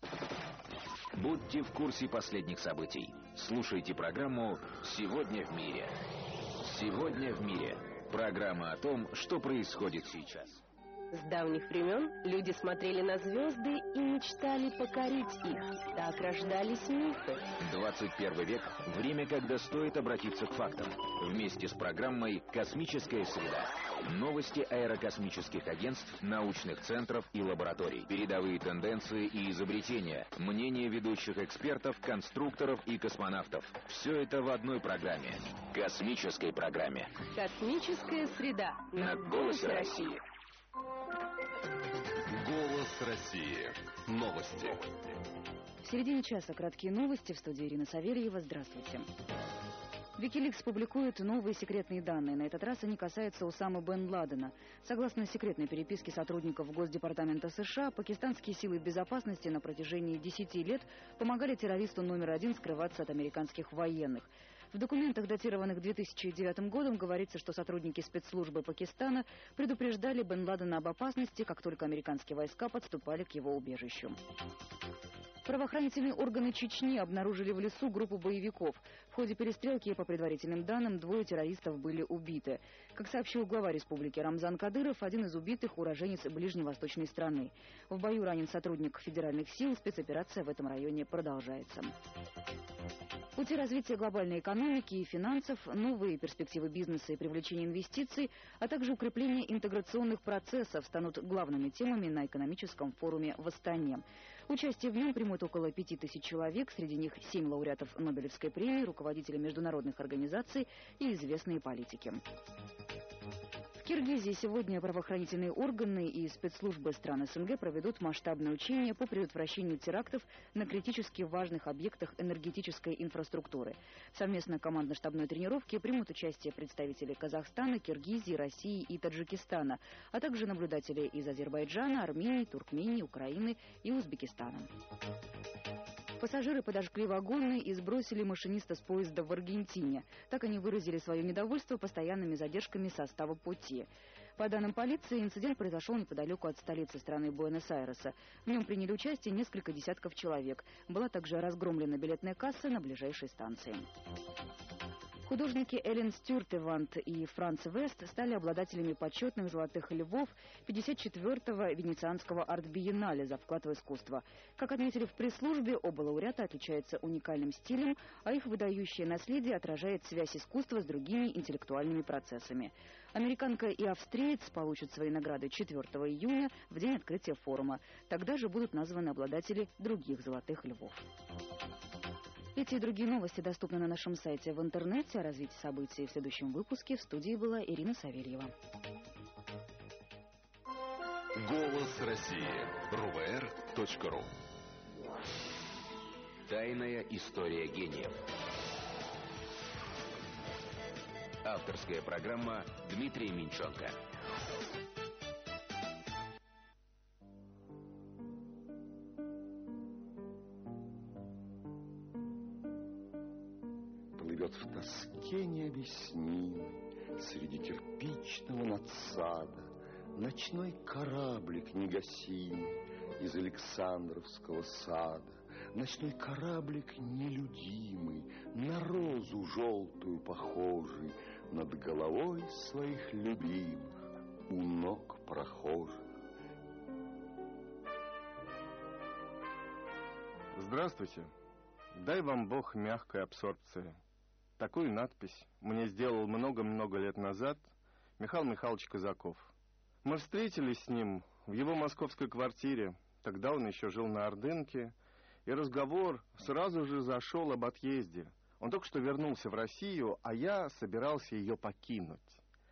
Speaker 3: Будьте в курсе последних событий. Слушайте программу «Сегодня в мире». «Сегодня в мире» – программа о том, что происходит сейчас.
Speaker 8: С давних времен люди смотрели на звезды и мечтали покорить их. Так рождались мифы.
Speaker 3: двадцать первый век – время, когда стоит обратиться к фактам. Вместе с программой «Космическая среда». Новости аэрокосмических агентств, научных центров и лабораторий. Передовые тенденции и изобретения. Мнения ведущих экспертов, конструкторов и космонавтов. Все это в одной программе. Космической программе.
Speaker 8: «Космическая среда»
Speaker 3: на «Голосе России».
Speaker 4: Голос России. Новости.
Speaker 5: В середине часа краткие новости. В студии Ирина Савельева. Здравствуйте. Викиликс публикует новые секретные данные. На этот раз они касаются Усамы бен Ладена. Согласно секретной переписке сотрудников Госдепартамента США, пакистанские силы безопасности на протяжении десяти лет помогали террористу номер один скрываться от американских военных. В документах, датированных две тысячи девятым годом, говорится, что сотрудники спецслужбы Пакистана предупреждали Бен Ладена об опасности, как только американские войска подступали к его убежищу. Правоохранительные органы Чечни обнаружили в лесу группу боевиков. В ходе перестрелки, по предварительным данным, двое террористов были убиты. Как сообщил глава республики Рамзан Кадыров, один из убитых – уроженец ближневосточной страны. В бою ранен сотрудник федеральных сил, спецоперация в этом районе продолжается. Пути развития глобальной экономики и финансов, новые перспективы бизнеса и привлечение инвестиций, а также укрепление интеграционных процессов станут главными темами на экономическом форуме в Астане. Участие в нем примут около пяти тысяч человек, среди них семь лауреатов Нобелевской премии, руководители международных организаций и известные политики. В Киргизии сегодня правоохранительные органы и спецслужбы стран СНГ проведут масштабное учение по предотвращению терактов на критически важных объектах энергетической инфраструктуры. В совместной командно-штабной тренировке примут участие представители Казахстана, Киргизии, России и Таджикистана, а также наблюдатели из Азербайджана, Армении, Туркмении, Украины и Узбекистана. Пассажиры подожгли вагоны и сбросили машиниста с поезда в Аргентине. Так они выразили свое недовольство постоянными задержками состава пути. По данным полиции, инцидент произошел неподалеку от столицы страны Буэнос-Айреса. В нем приняли участие несколько десятков человек. Была также разгромлена билетная касса на ближайшей станции. Художники Эллен Стюартевант и Франц Вест стали обладателями почетных золотых львов пятьдесят четвёртого Венецианского арт-биеннале за вклад в искусство. Как отметили в пресс-службе, оба лауреата отличаются уникальным стилем, а их выдающее наследие отражает связь искусства с другими интеллектуальными процессами. Американка и австриец получат свои награды четвёртого июня, в день открытия форума. Тогда же будут названы обладатели других золотых львов. Эти и другие новости доступны на нашем сайте в интернете. О развитии событий в следующем выпуске. В студии была Ирина Савельева.
Speaker 4: Голос России. эр вэ эр точка ру.
Speaker 3: Тайная история гениев. Авторская программа Дмитрия Минченко.
Speaker 16: Плывет в тоске необъяснимой среди кирпичного надсада ночной кораблик негасимый из Александровского сада. Ночной кораблик нелюдимый, на розу желтую похожий, над головой своих любимых, у ног прохожих.
Speaker 17: Здравствуйте. Дай вам Бог мягкой абсорбции. Такую надпись мне сделал много-много лет назад Михаил Михайлович Казаков. Мы встретились с ним в его московской квартире, тогда он еще жил на Ордынке, и разговор сразу же зашел об отъезде. Он только что вернулся в Россию, а я собирался ее покинуть.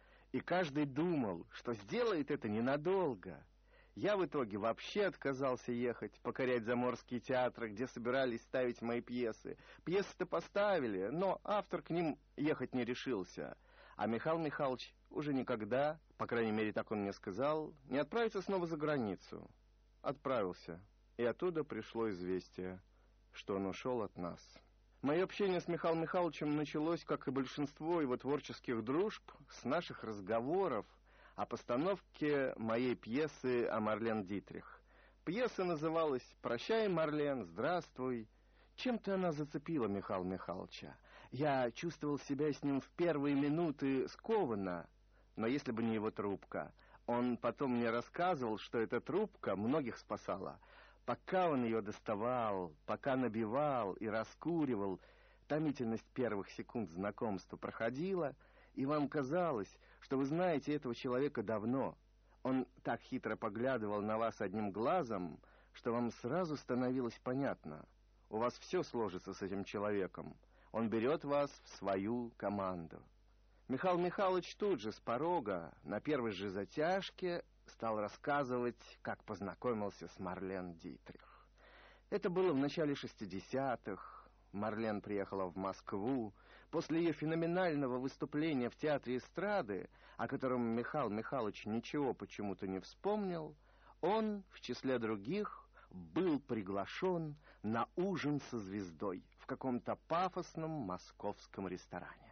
Speaker 17: И каждый думал, что сделает это ненадолго. Я в итоге вообще отказался ехать, покорять заморские театры, где собирались ставить мои пьесы. Пьесы-то поставили, но автор к ним ехать не решился. А Михаил Михайлович уже никогда, по крайней мере, так он мне сказал, не отправится снова за границу. Отправился. И оттуда пришло известие, что он ушел от нас. Мое общение с Михаилом Михайловичем началось, как и большинство его творческих дружб, с наших разговоров о постановке моей пьесы о Марлен Дитрих. Пьеса называлась «Прощай, Марлен, здравствуй». Чем-то она зацепила Михаила Михайловича. Я чувствовал себя с ним в первые минуты скованно, но если бы не его трубка. Он потом мне рассказывал, что эта трубка многих спасала. Пока он ее доставал, пока набивал и раскуривал, томительность первых секунд знакомства проходила, и вам казалось, что вы знаете этого человека давно. Он так хитро поглядывал на вас одним глазом, что вам сразу становилось понятно. У вас все сложится с этим человеком. Он берет вас в свою команду. Михаил Михайлович тут же с порога, на первой же затяжке, стал рассказывать, как познакомился с Марлен Дитрих. Это было в начале шестидесятых. Марлен приехала в Москву. После ее феноменального выступления в Театре эстрады, о котором Михаил Михайлович ничего почему-то не вспомнил, он, в числе других, был приглашен на ужин со звездой в каком-то пафосном московском ресторане.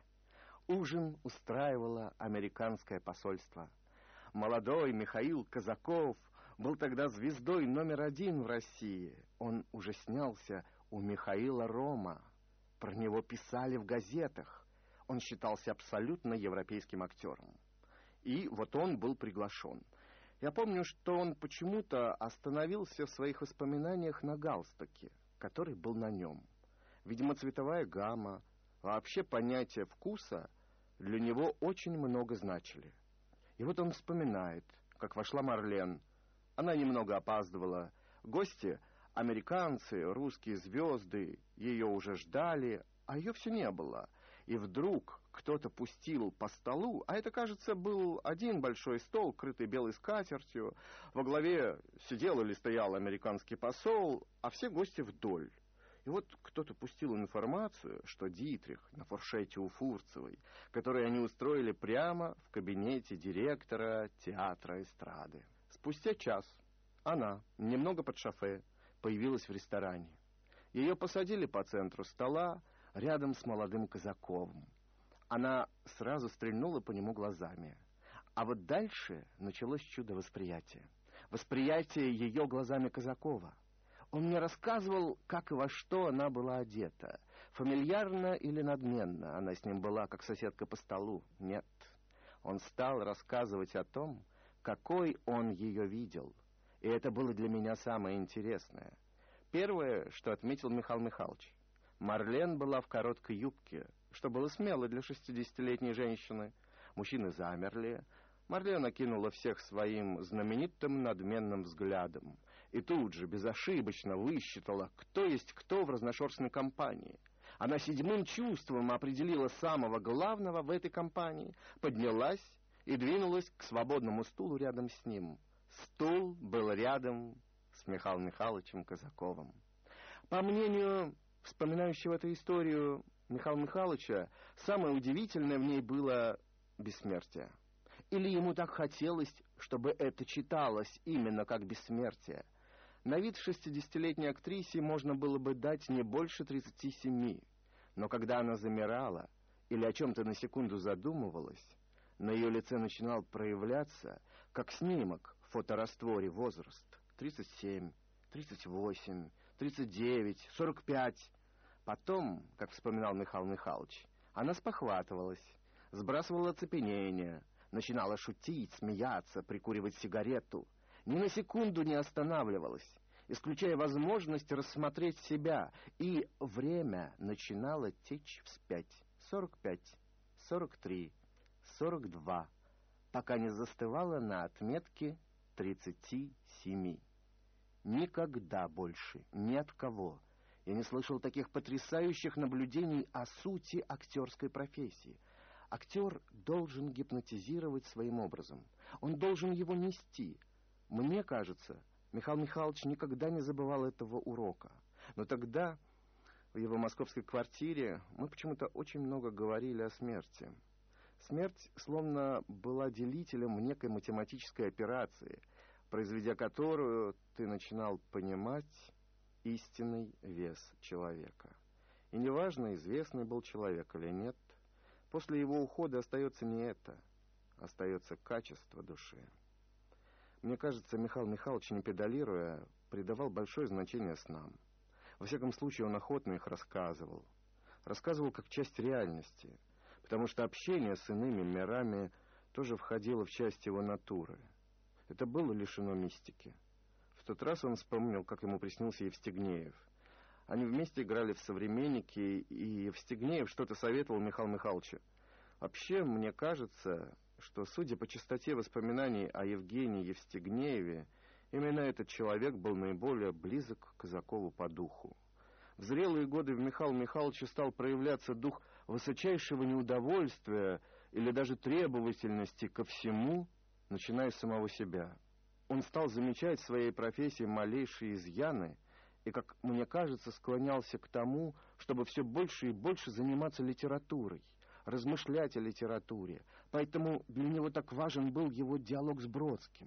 Speaker 17: Ужин устраивало американское посольство. Молодой Михаил Казаков был тогда звездой номер один в России. Он уже снялся у Михаила Рома. Про него писали в газетах. Он считался абсолютно европейским актером. И вот он был приглашен. Я помню, что он почему-то остановился в своих воспоминаниях на галстуке, который был на нем. Видимо, цветовая гамма, вообще понятие вкуса для него очень много значили. И вот он вспоминает, как вошла Марлен. Она немного опаздывала. Гости, американцы, русские звезды, ее уже ждали, а ее все не было. И вдруг кто-то пустил по столу, а это, кажется, был один большой стол, крытый белой скатертью. Во главе сидел или стоял американский посол, а все гости вдоль. И вот кто-то пустил информацию, что Дитрих на фуршете у Фурцевой, который они устроили прямо в кабинете директора театра эстрады. Спустя час она, немного под шофе, появилась в ресторане. Ее посадили по центру стола, рядом с молодым Казаковым. Она сразу стрельнула по нему глазами. А вот дальше началось чудо восприятия. Восприятие ее глазами Казакова. Он мне рассказывал, как и во что она была одета. Фамильярно или надменно она с ним была, как соседка по столу. Нет. Он стал рассказывать о том, какой он ее видел. И это было для меня самое интересное. Первое, что отметил Михаил Михайлович. Марлен была в короткой юбке, что было смело для шестидесятилетней женщины. Мужчины замерли. Марлен окинула всех своим знаменитым надменным взглядом и тут же безошибочно высчитала, кто есть кто в разношерстной компании. Она седьмым чувством определила самого главного в этой компании, поднялась и двинулась к свободному стулу рядом с ним. Стул был рядом с Михаилом Михайловичем Казаковым. По мнению вспоминающего эту историю Михаила Михайловича, самое удивительное в ней было бессмертие. Или ему так хотелось, чтобы это читалось именно как бессмертие. На вид шестидесятилетней актрисе можно было бы дать не больше тридцати семи, но когда она замирала или о чем-то на секунду задумывалась, на ее лице начинал проявляться, как снимок в фоторастворе, возраст тридцать семь, тридцать восемь, тридцать девять, сорок пять. Потом, как вспоминал Михаил Михайлович, она спохватывалась, сбрасывала оцепенение, начинала шутить, смеяться, прикуривать сигарету. Ни на секунду не останавливалась, исключая возможность рассмотреть себя, и время начинало течь вспять. сорок пять, сорок три, сорок два, пока не застывала на отметке тридцати семи. Никогда больше ни от кого я не слышал таких потрясающих наблюдений о сути актерской профессии. Актер должен гипнотизировать своим образом. Он должен его нести. Мне кажется, Михаил Михайлович никогда не забывал этого урока. Но тогда в его московской квартире мы почему-то очень много говорили о смерти. Смерть словно была делителем некой математической операции, произведя которую ты начинал понимать истинный вес человека. И неважно, известный был человек или нет, после его ухода остается не это, остается качество души. Мне кажется, Михаил Михайлович, не педалируя, придавал большое значение снам. Во всяком случае, он охотно их рассказывал. Рассказывал как часть реальности, потому что общение с иными мирами тоже входило в часть его натуры. Это было лишено мистики. В тот раз он вспомнил, как ему приснился Евстигнеев. Они вместе играли в «Современники», и Евстигнеев что-то советовал Михаилу Михайловичу. Вообще, мне кажется, что, судя по частоте воспоминаний о Евгении Евстигнееве, именно этот человек был наиболее близок к Казакову по духу. В зрелые годы в Михаиле Михайловиче стал проявляться дух высочайшего неудовольствия или даже требовательности ко всему, начиная с самого себя. Он стал замечать в своей профессии малейшие изъяны и, как мне кажется, склонялся к тому, чтобы все больше и больше заниматься литературой, размышлять о литературе. Поэтому для него так важен был его диалог с Бродским.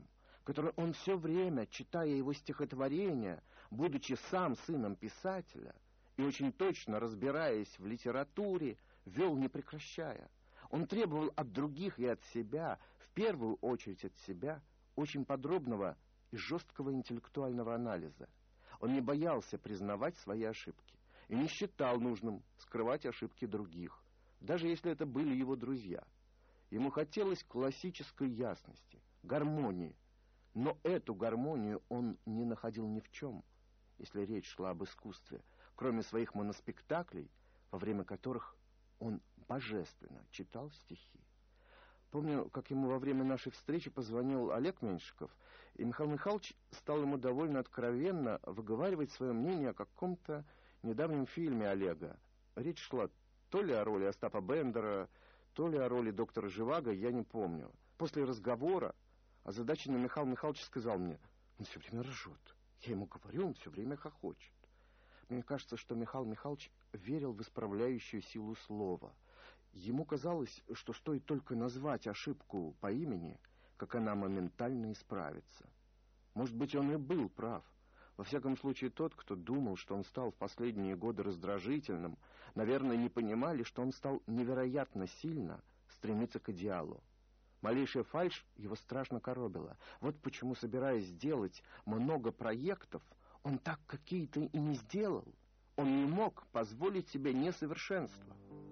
Speaker 17: который он все время, читая его стихотворения, будучи сам сыном писателя и очень точно разбираясь в литературе, вел не прекращая. Он требовал от других и от себя, в первую очередь от себя, очень подробного и жесткого интеллектуального анализа. Он не боялся признавать свои ошибки и не считал нужным скрывать ошибки других, даже если это были его друзья. Ему хотелось классической ясности, гармонии, но эту гармонию он не находил ни в чем, если речь шла об искусстве, кроме своих моноспектаклей, во время которых он божественно читал стихи. Помню, как ему во время нашей встречи позвонил Олег Меньшиков, и Михаил Михайлович стал ему довольно откровенно выговаривать свое мнение о каком-то недавнем фильме Олега. Речь шла то ли о роли Остапа Бендера, то ли о роли доктора Живаго, я не помню. После разговора озадаченный Михаил Михайлович сказал мне: он все время ржет. Я ему говорю, он все время хохочет. Мне кажется, что Михаил Михайлович верил в исправляющую силу слова. Ему казалось, что стоит только назвать ошибку по имени, как она моментально исправится. Может быть, он и был прав. Во всяком случае, тот, кто думал, что он стал в последние годы раздражительным, наверное, не понимали, что он стал невероятно сильно стремиться к идеалу. Малейшая фальшь его страшно коробила. Вот почему, собираясь сделать много проектов, он так какие-то и не сделал. Он не мог позволить себе несовершенство.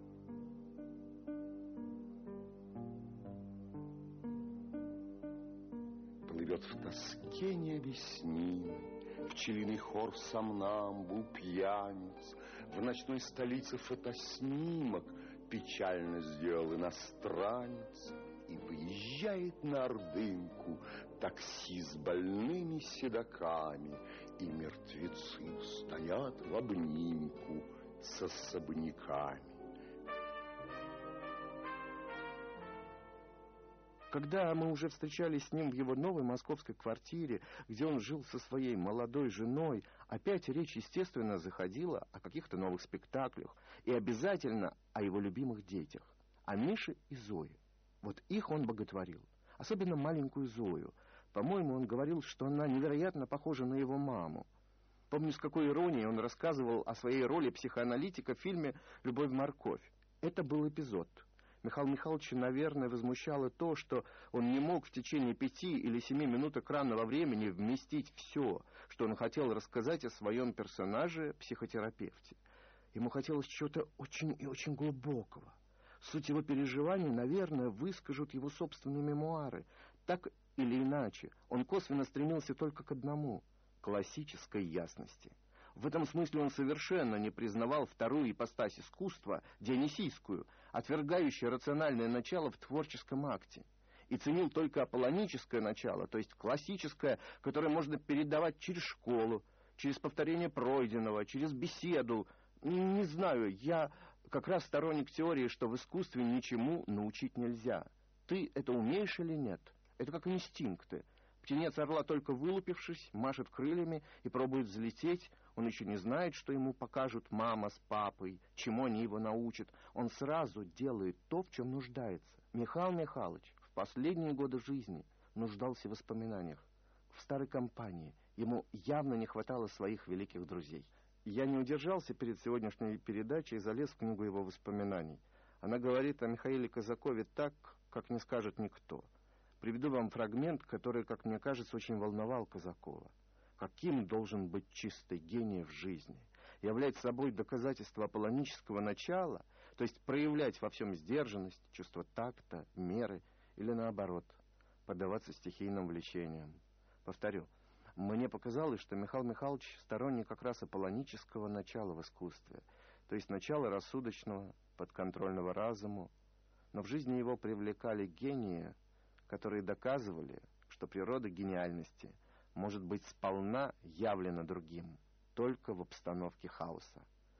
Speaker 16: Плывет в тоске необъяснимой пчелиный хор сомнамбул пьяниц. В ночной столице фотоснимок печально сделал иностранец. И выезжает на Ордынку такси с больными седоками, и мертвецы стоят в обнимку с особняками.
Speaker 17: Когда мы уже встречались с ним в его новой московской квартире, где он жил со своей молодой женой, опять речь, естественно, заходила о каких-то новых спектаклях и обязательно о его любимых детях, о Мише и Зое. Вот их он боготворил, особенно маленькую Зою. По-моему, он говорил, что она невероятно похожа на его маму. Помню, с какой иронией он рассказывал о своей роли психоаналитика в фильме «Любовь-морковь». Это был эпизод. Михаила Михайловича, наверное, возмущало то, что он не мог в течение пяти или семи минут экранного времени вместить все, что он хотел рассказать о своем персонаже-психотерапевте. Ему хотелось чего-то очень и очень глубокого. Суть его переживаний, наверное, выскажут его собственные мемуары. Так или иначе, он косвенно стремился только к одному — классической ясности. В этом смысле он совершенно не признавал вторую ипостась искусства, дионисийскую, отвергающую рациональное начало в творческом акте, и ценил только аполлоническое начало, то есть классическое, которое можно передавать через школу, через повторение пройденного, через беседу. Не знаю, я как раз сторонник теории, что в искусстве ничему научить нельзя. Ты это умеешь или нет? Это как инстинкты. Птенец орла, только вылупившись, машет крыльями и пробует взлететь. Он еще не знает, что ему покажут мама с папой, чему они его научат. Он сразу делает то, в чем нуждается. Михаил Михайлович в последние годы жизни нуждался в воспоминаниях, в старой компании. Ему явно не хватало своих великих друзей. Я не удержался перед сегодняшней передачей и залез в книгу его воспоминаний. Она говорит о Михаиле Казакове так, как не скажет никто. Приведу вам фрагмент, который, как мне кажется, очень волновал Казакова. Каким должен быть чистый гений в жизни? Являть собой доказательство аполлонического начала, то есть проявлять во всем сдержанность, чувство такта, меры, или наоборот, поддаваться стихийным влечениям. Повторю, мне показалось, что Михаил Михайлович сторонник как раз аполлонического начала в искусстве, то есть начала рассудочного, подконтрольного разуму, но в жизни его привлекали гении, которые доказывали, что природа гениальности может быть сполна явлена другим, только в обстановке хаоса.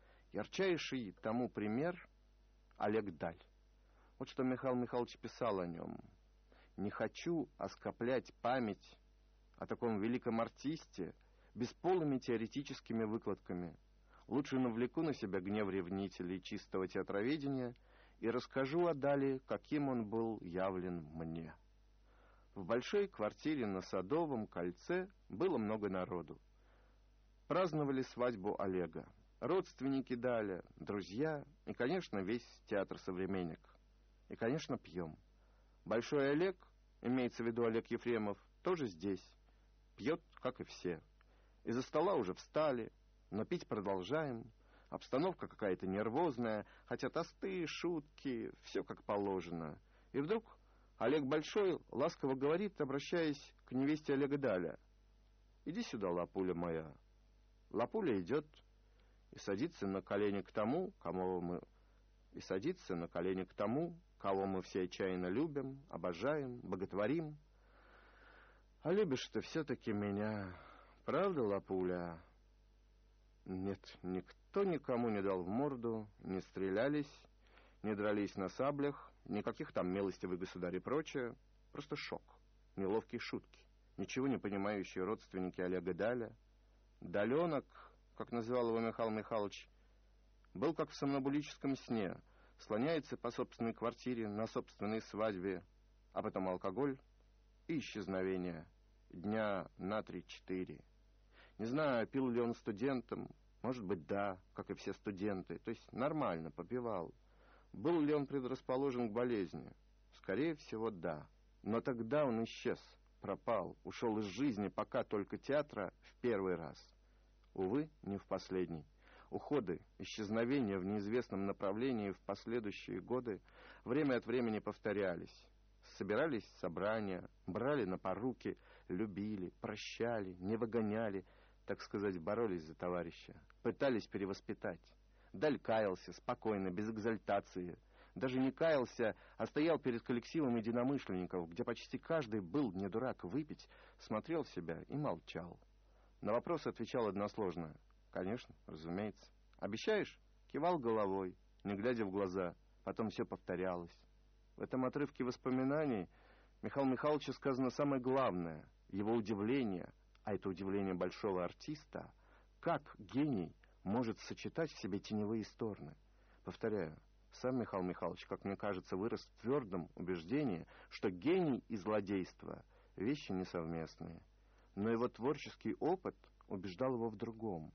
Speaker 17: Ярчайший тому пример — Олег Даль. Вот что Михаил Михайлович писал о нем. «Не хочу оскоплять память о таком великом артисте бесполыми теоретическими выкладками. Лучше навлеку на себя гнев ревнителей чистого театроведения и расскажу о Дале, каким он был явлен мне». В большой квартире на Садовом кольце было много народу. Праздновали свадьбу Олега. Родственники дали, друзья и, конечно, весь театр «Современник». И, конечно, пьем. Большой Олег, имеется в виду Олег Ефремов, тоже здесь. Пьет, как и все. Из-за стола уже встали, но пить продолжаем. Обстановка какая-то нервозная, хотя тосты, шутки, все как положено. И вдруг Олег Большой ласково говорит, обращаясь к невесте Олега Даля: «Иди сюда, лапуля моя». Лапуля идет и садится на колени к тому, кому мы... И садится на колени к тому, кого мы все отчаянно любим, обожаем, боготворим. А любишь ты все-таки меня, правда, лапуля? Нет, никто никому не дал в морду, не стрелялись, не дрались на саблях, никаких там милостивый государь и прочее. Просто шок, неловкие шутки, ничего не понимающие родственники Олега Даля. Даленок, как называл его Михаил Михайлович, был как в сомнамбулическом сне, слоняется по собственной квартире на собственной свадьбе, а потом алкоголь и исчезновение дня на три-четыре. Не знаю, пил ли он студентом, может быть, да, как и все студенты, то есть нормально попивал. Был ли он предрасположен к болезни? Скорее всего, да. Но тогда он исчез, пропал, ушел из жизни пока только театра в первый раз. Увы, не в последний. Уходы, исчезновения в неизвестном направлении в последующие годы время от времени повторялись. Собирались собрания, брали на поруки, любили, прощали, не выгоняли, так сказать, боролись за товарища, пытались перевоспитать. Даль каялся, спокойно, без экзальтации. Даже не каялся, а стоял перед коллективом единомышленников, где почти каждый был не дурак выпить, смотрел в себя и молчал. На вопросы отвечал односложно: «Конечно, разумеется». «Обещаешь?» Кивал головой, не глядя в глаза, потом все повторялось. В этом отрывке воспоминаний Михаила Михайловича сказано самое главное, его удивление, а это удивление большого артиста, как гений может сочетать в себе теневые стороны. Повторяю, сам Михаил Михайлович, как мне кажется, вырос в твердом убеждении, что гений и злодейство — вещи несовместные. Но его творческий опыт убеждал его в другом.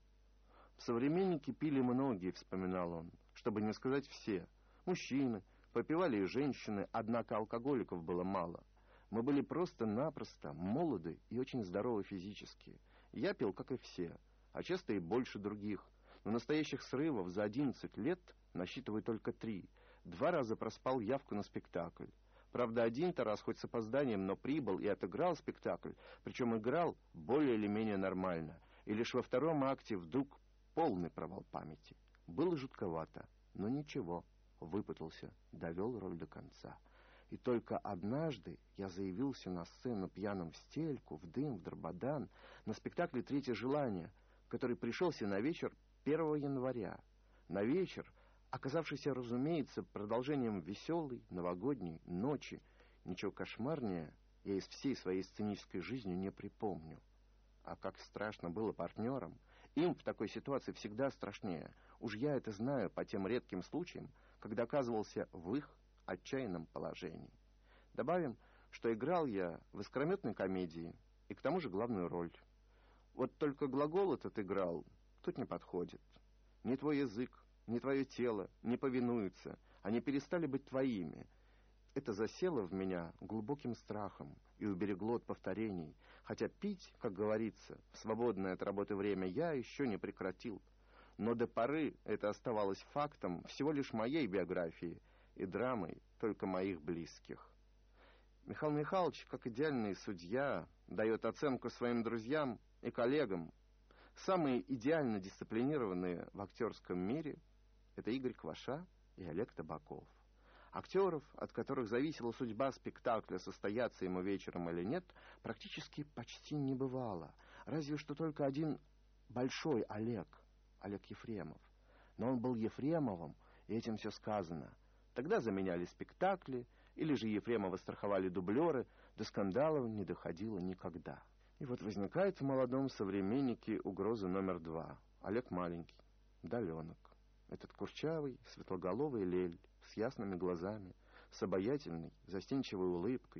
Speaker 17: В «Современнике» пили многие, вспоминал он, чтобы не сказать все. Мужчины, попивали и женщины, однако алкоголиков было мало. Мы были просто-напросто молоды и очень здоровы физически. Я пил, как и все, а часто и больше других. Но настоящих срывов за одиннадцать лет насчитываю только три. Два раза проспал явку на спектакль. Правда, один-то раз хоть с опозданием, но прибыл и отыграл спектакль, причем играл более или менее нормально. И лишь во втором акте вдруг полный провал памяти. Было жутковато, но ничего, выпутался, довел роль до конца. И только однажды я заявился на сцену пьяным в стельку, в дым, в дрободан, на спектакле «Третье желание», который пришелся на вечер первого января. На вечер, оказавшийся, разумеется, продолжением веселой новогодней ночи. Ничего кошмарнее я из всей своей сценической жизни не припомню. А как страшно было партнерам. Им в такой ситуации всегда страшнее. Уж я это знаю по тем редким случаям, когда оказывался в их отчаянном положении. Добавим, что играл я в искрометной комедии и к тому же главную роль. Вот только глагол этот играл тут не подходит. Ни твой язык, ни твое тело не повинуются, они перестали быть твоими. Это засело в меня глубоким страхом и уберегло от повторений, хотя пить, как говорится, в свободное от работы время я еще не прекратил. Но до поры это оставалось фактом всего лишь моей биографии и драмой только моих близких. Михаил Михайлович, как идеальный судья, дает оценку своим друзьям и коллегам. Самые идеально дисциплинированные в актерском мире — это Игорь Кваша и Олег Табаков. Актеров, от которых зависела судьба спектакля, состояться ему вечером или нет, практически почти не бывало. Разве что только один большой Олег, Олег Ефремов. Но он был Ефремовым, и этим все сказано. Тогда заменяли спектакли, или же Ефремова страховали дублеры, до скандалов не доходило никогда. И вот возникает в молодом современнике угроза номер два. Олег маленький, Даленок. Этот курчавый, светлоголовый лель с ясными глазами, с обаятельной, застенчивой улыбкой,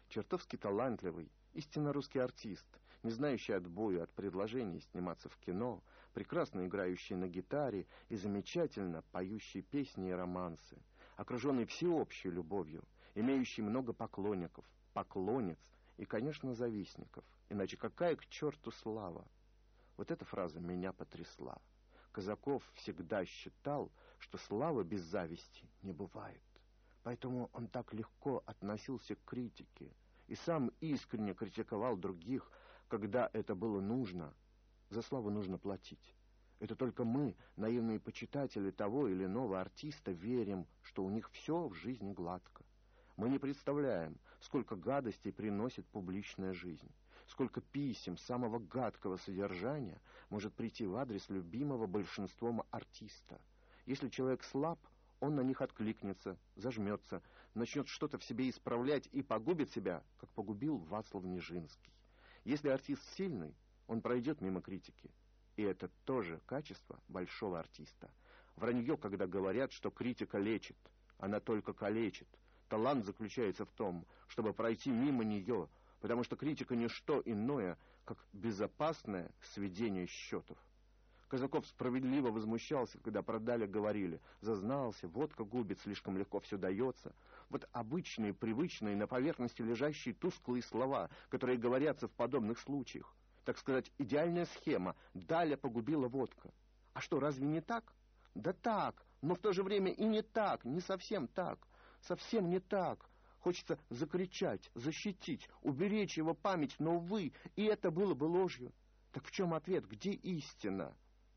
Speaker 17: чертовски талантливый, истинно русский артист, не знающий отбоя от предложений сниматься в кино, прекрасно играющий на гитаре и замечательно поющий песни и романсы, окруженный всеобщей любовью, имеющий много поклонников, поклонниц и, конечно, завистников. Иначе какая к черту слава? Вот эта фраза меня потрясла. Казаков всегда считал, что славы без зависти не бывает. Поэтому он так легко относился к критике и сам искренне критиковал других, когда это было нужно. За славу нужно платить. Это только мы, наивные почитатели того или иного артиста, верим, что у них все в жизни гладко. Мы не представляем, сколько гадостей приносит публичная жизнь, сколько писем самого гадкого содержания может прийти в адрес любимого большинством артиста. Если человек слаб, он на них откликнется, зажмется, начнет что-то в себе исправлять и погубит себя, как погубил Вацлав Нижинский. Если артист сильный, он пройдет мимо критики. И это тоже качество большого артиста. Вранье, когда говорят, что критика лечит. Она только калечит. Талант заключается в том, чтобы пройти мимо нее, потому что критика не что иное, как безопасное сведение счетов. Казаков справедливо возмущался, когда про Даля говорили: зазнался, водка губит, слишком легко все дается. Вот обычные, привычные, на поверхности лежащие тусклые слова, которые говорятся в подобных случаях. Так сказать, идеальная схема. Даля погубила водка. А что, разве не так? Да так, но в то же время и не так, не совсем так. Совсем не так. Хочется закричать, защитить, уберечь его память, но, увы, и это было бы ложью. Так в чем ответ? Где истина?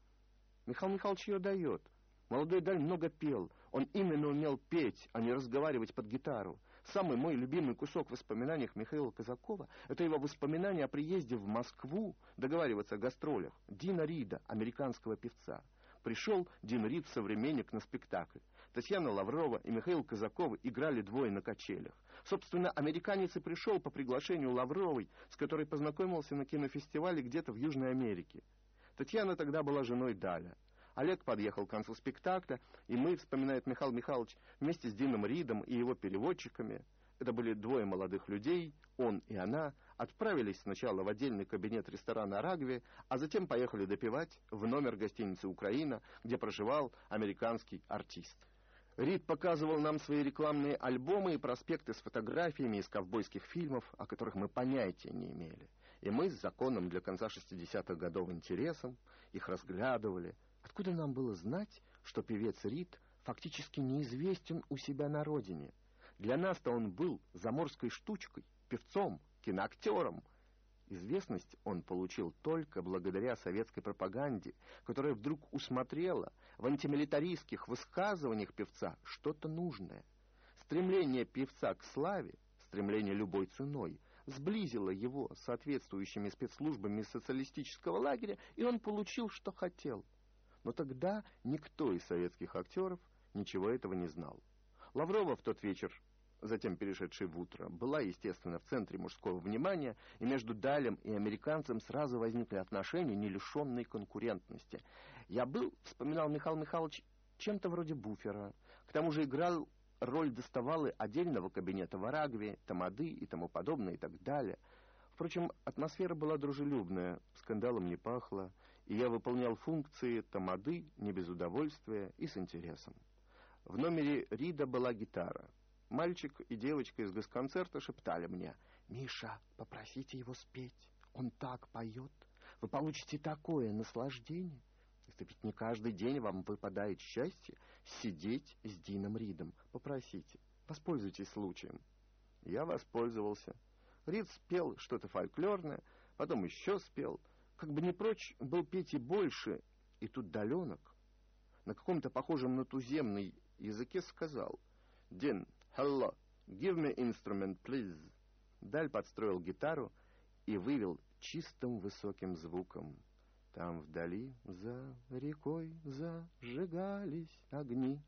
Speaker 17: Михаил Михайлович ее дает. Молодой Даль много пел. Он именно умел петь, а не разговаривать под гитару. Самый мой любимый кусок в воспоминаниях Михаила Казакова — это его воспоминания о приезде в Москву договариваться о гастролях Дина Рида, американского певца. Пришел Дин Рид, современник, на спектакль. Татьяна Лаврова и Михаил Казаков играли двое на качелях. Собственно, американец и пришел по приглашению Лавровой, с которой познакомился на кинофестивале где-то в Южной Америке. Татьяна тогда была женой Даля. Олег подъехал к концу спектакля, и мы, вспоминает Михаил Михайлович, вместе с Дином Ридом и его переводчиками, это были двое молодых людей, он и она, отправились сначала в отдельный кабинет ресторана «Рагви», а затем поехали допивать в номер гостиницы «Украина», где проживал американский артист. Рид показывал нам свои рекламные альбомы и проспекты с фотографиями из ковбойских фильмов, о которых мы понятия не имели. И мы с законным для конца шестидесятых годов интересом их разглядывали. Откуда нам было знать, что певец Рид фактически неизвестен у себя на родине? Для нас-то он был заморской штучкой, певцом, киноактером. Известность он получил только благодаря советской пропаганде, которая вдруг усмотрела в антимилитаристских высказываниях певца что-то нужное. Стремление певца к славе, стремление любой ценой, сблизило его с соответствующими спецслужбами социалистического лагеря, и он получил, что хотел. Но тогда никто из советских актеров ничего этого не знал. Лаврова в тот вечер, затем перешедшей в утро, была, естественно, в центре мужского внимания, и между Далем и американцем сразу возникли отношения, не лишенные конкурентности. Я был, вспоминал Михаил Михайлович, чем-то вроде буфера. К тому же играл роль доставалы отдельного кабинета в Арагве, тамады и тому подобное и так далее. Впрочем, атмосфера была дружелюбная, скандалом не пахло, и я выполнял функции тамады не без удовольствия и с интересом. В номере Рида была гитара. Мальчик и девочка из госконцерта шептали мне: «Миша, попросите его спеть, он так поет, вы получите такое наслаждение. Это ведь не каждый день вам выпадает счастье сидеть с Дином Ридом. Попросите, воспользуйтесь случаем». Я воспользовался. Рид спел что-то фольклорное, потом еще спел. Как бы не прочь был петь и больше, и тут Даленок на каком-то похожем на туземный языке сказал: «Дин, hello, give me instrument, please». Даль подстроил гитару и вывел чистым высоким звуком: «Там вдали за рекой зажигались огни»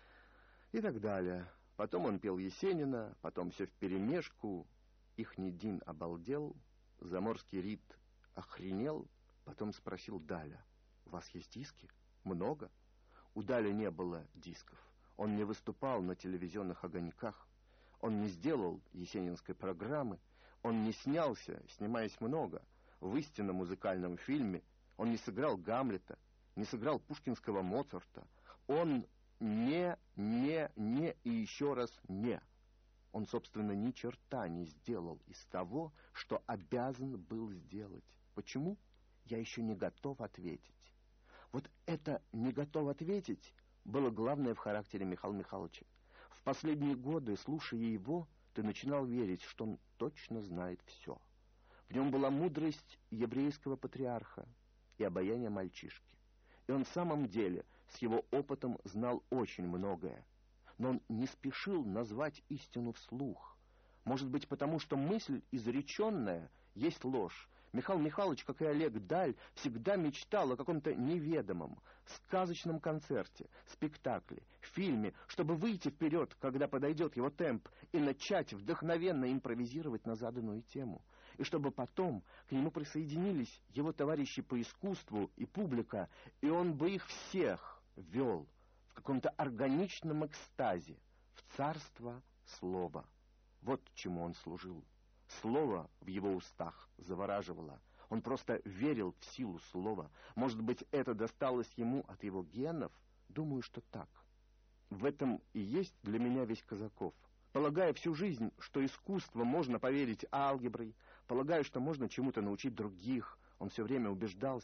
Speaker 17: и так далее. Потом он пел Есенина, потом все вперемешку. Ихний Дин обалдел, заморский Рид охренел, потом спросил Даля: «У вас есть диски? Много?» У Даля не было дисков. Он не выступал на телевизионных огоньках. Он не сделал есенинской программы, он не снялся, снимаясь много, в истинно музыкальном фильме, он не сыграл Гамлета, не сыграл пушкинского Моцарта. Он не, не, не и еще раз не. Он, собственно, ни черта не сделал из того, что обязан был сделать. Почему? Я еще не готов ответить. Вот это «не готов ответить» было главное в характере Михаила Михайловича. В последние годы, слушая его, ты начинал верить, что он точно знает все. В нем была мудрость еврейского патриарха и обаяние мальчишки. И он в самом деле с его опытом знал очень многое. Но он не спешил назвать истину вслух. Может быть, потому что мысль изреченная есть ложь. Михаил Михайлович, как и Олег Даль, всегда мечтал о каком-то неведомом, сказочном концерте, спектакле, фильме, чтобы выйти вперед, когда подойдет его темп, и начать вдохновенно импровизировать на заданную тему. И чтобы потом к нему присоединились его товарищи по искусству и публика, и он бы их всех вел в каком-то органичном экстазе, в царство слова. Вот чему он служил. Слово в его устах завораживало. Он просто верил в силу слова. Может быть, это досталось ему от его генов? Думаю, что так. В этом и есть для меня весь Казаков. Полагая всю жизнь, что искусство можно поверить алгеброй, полагая, что можно чему-то научить других, он все время убеждался,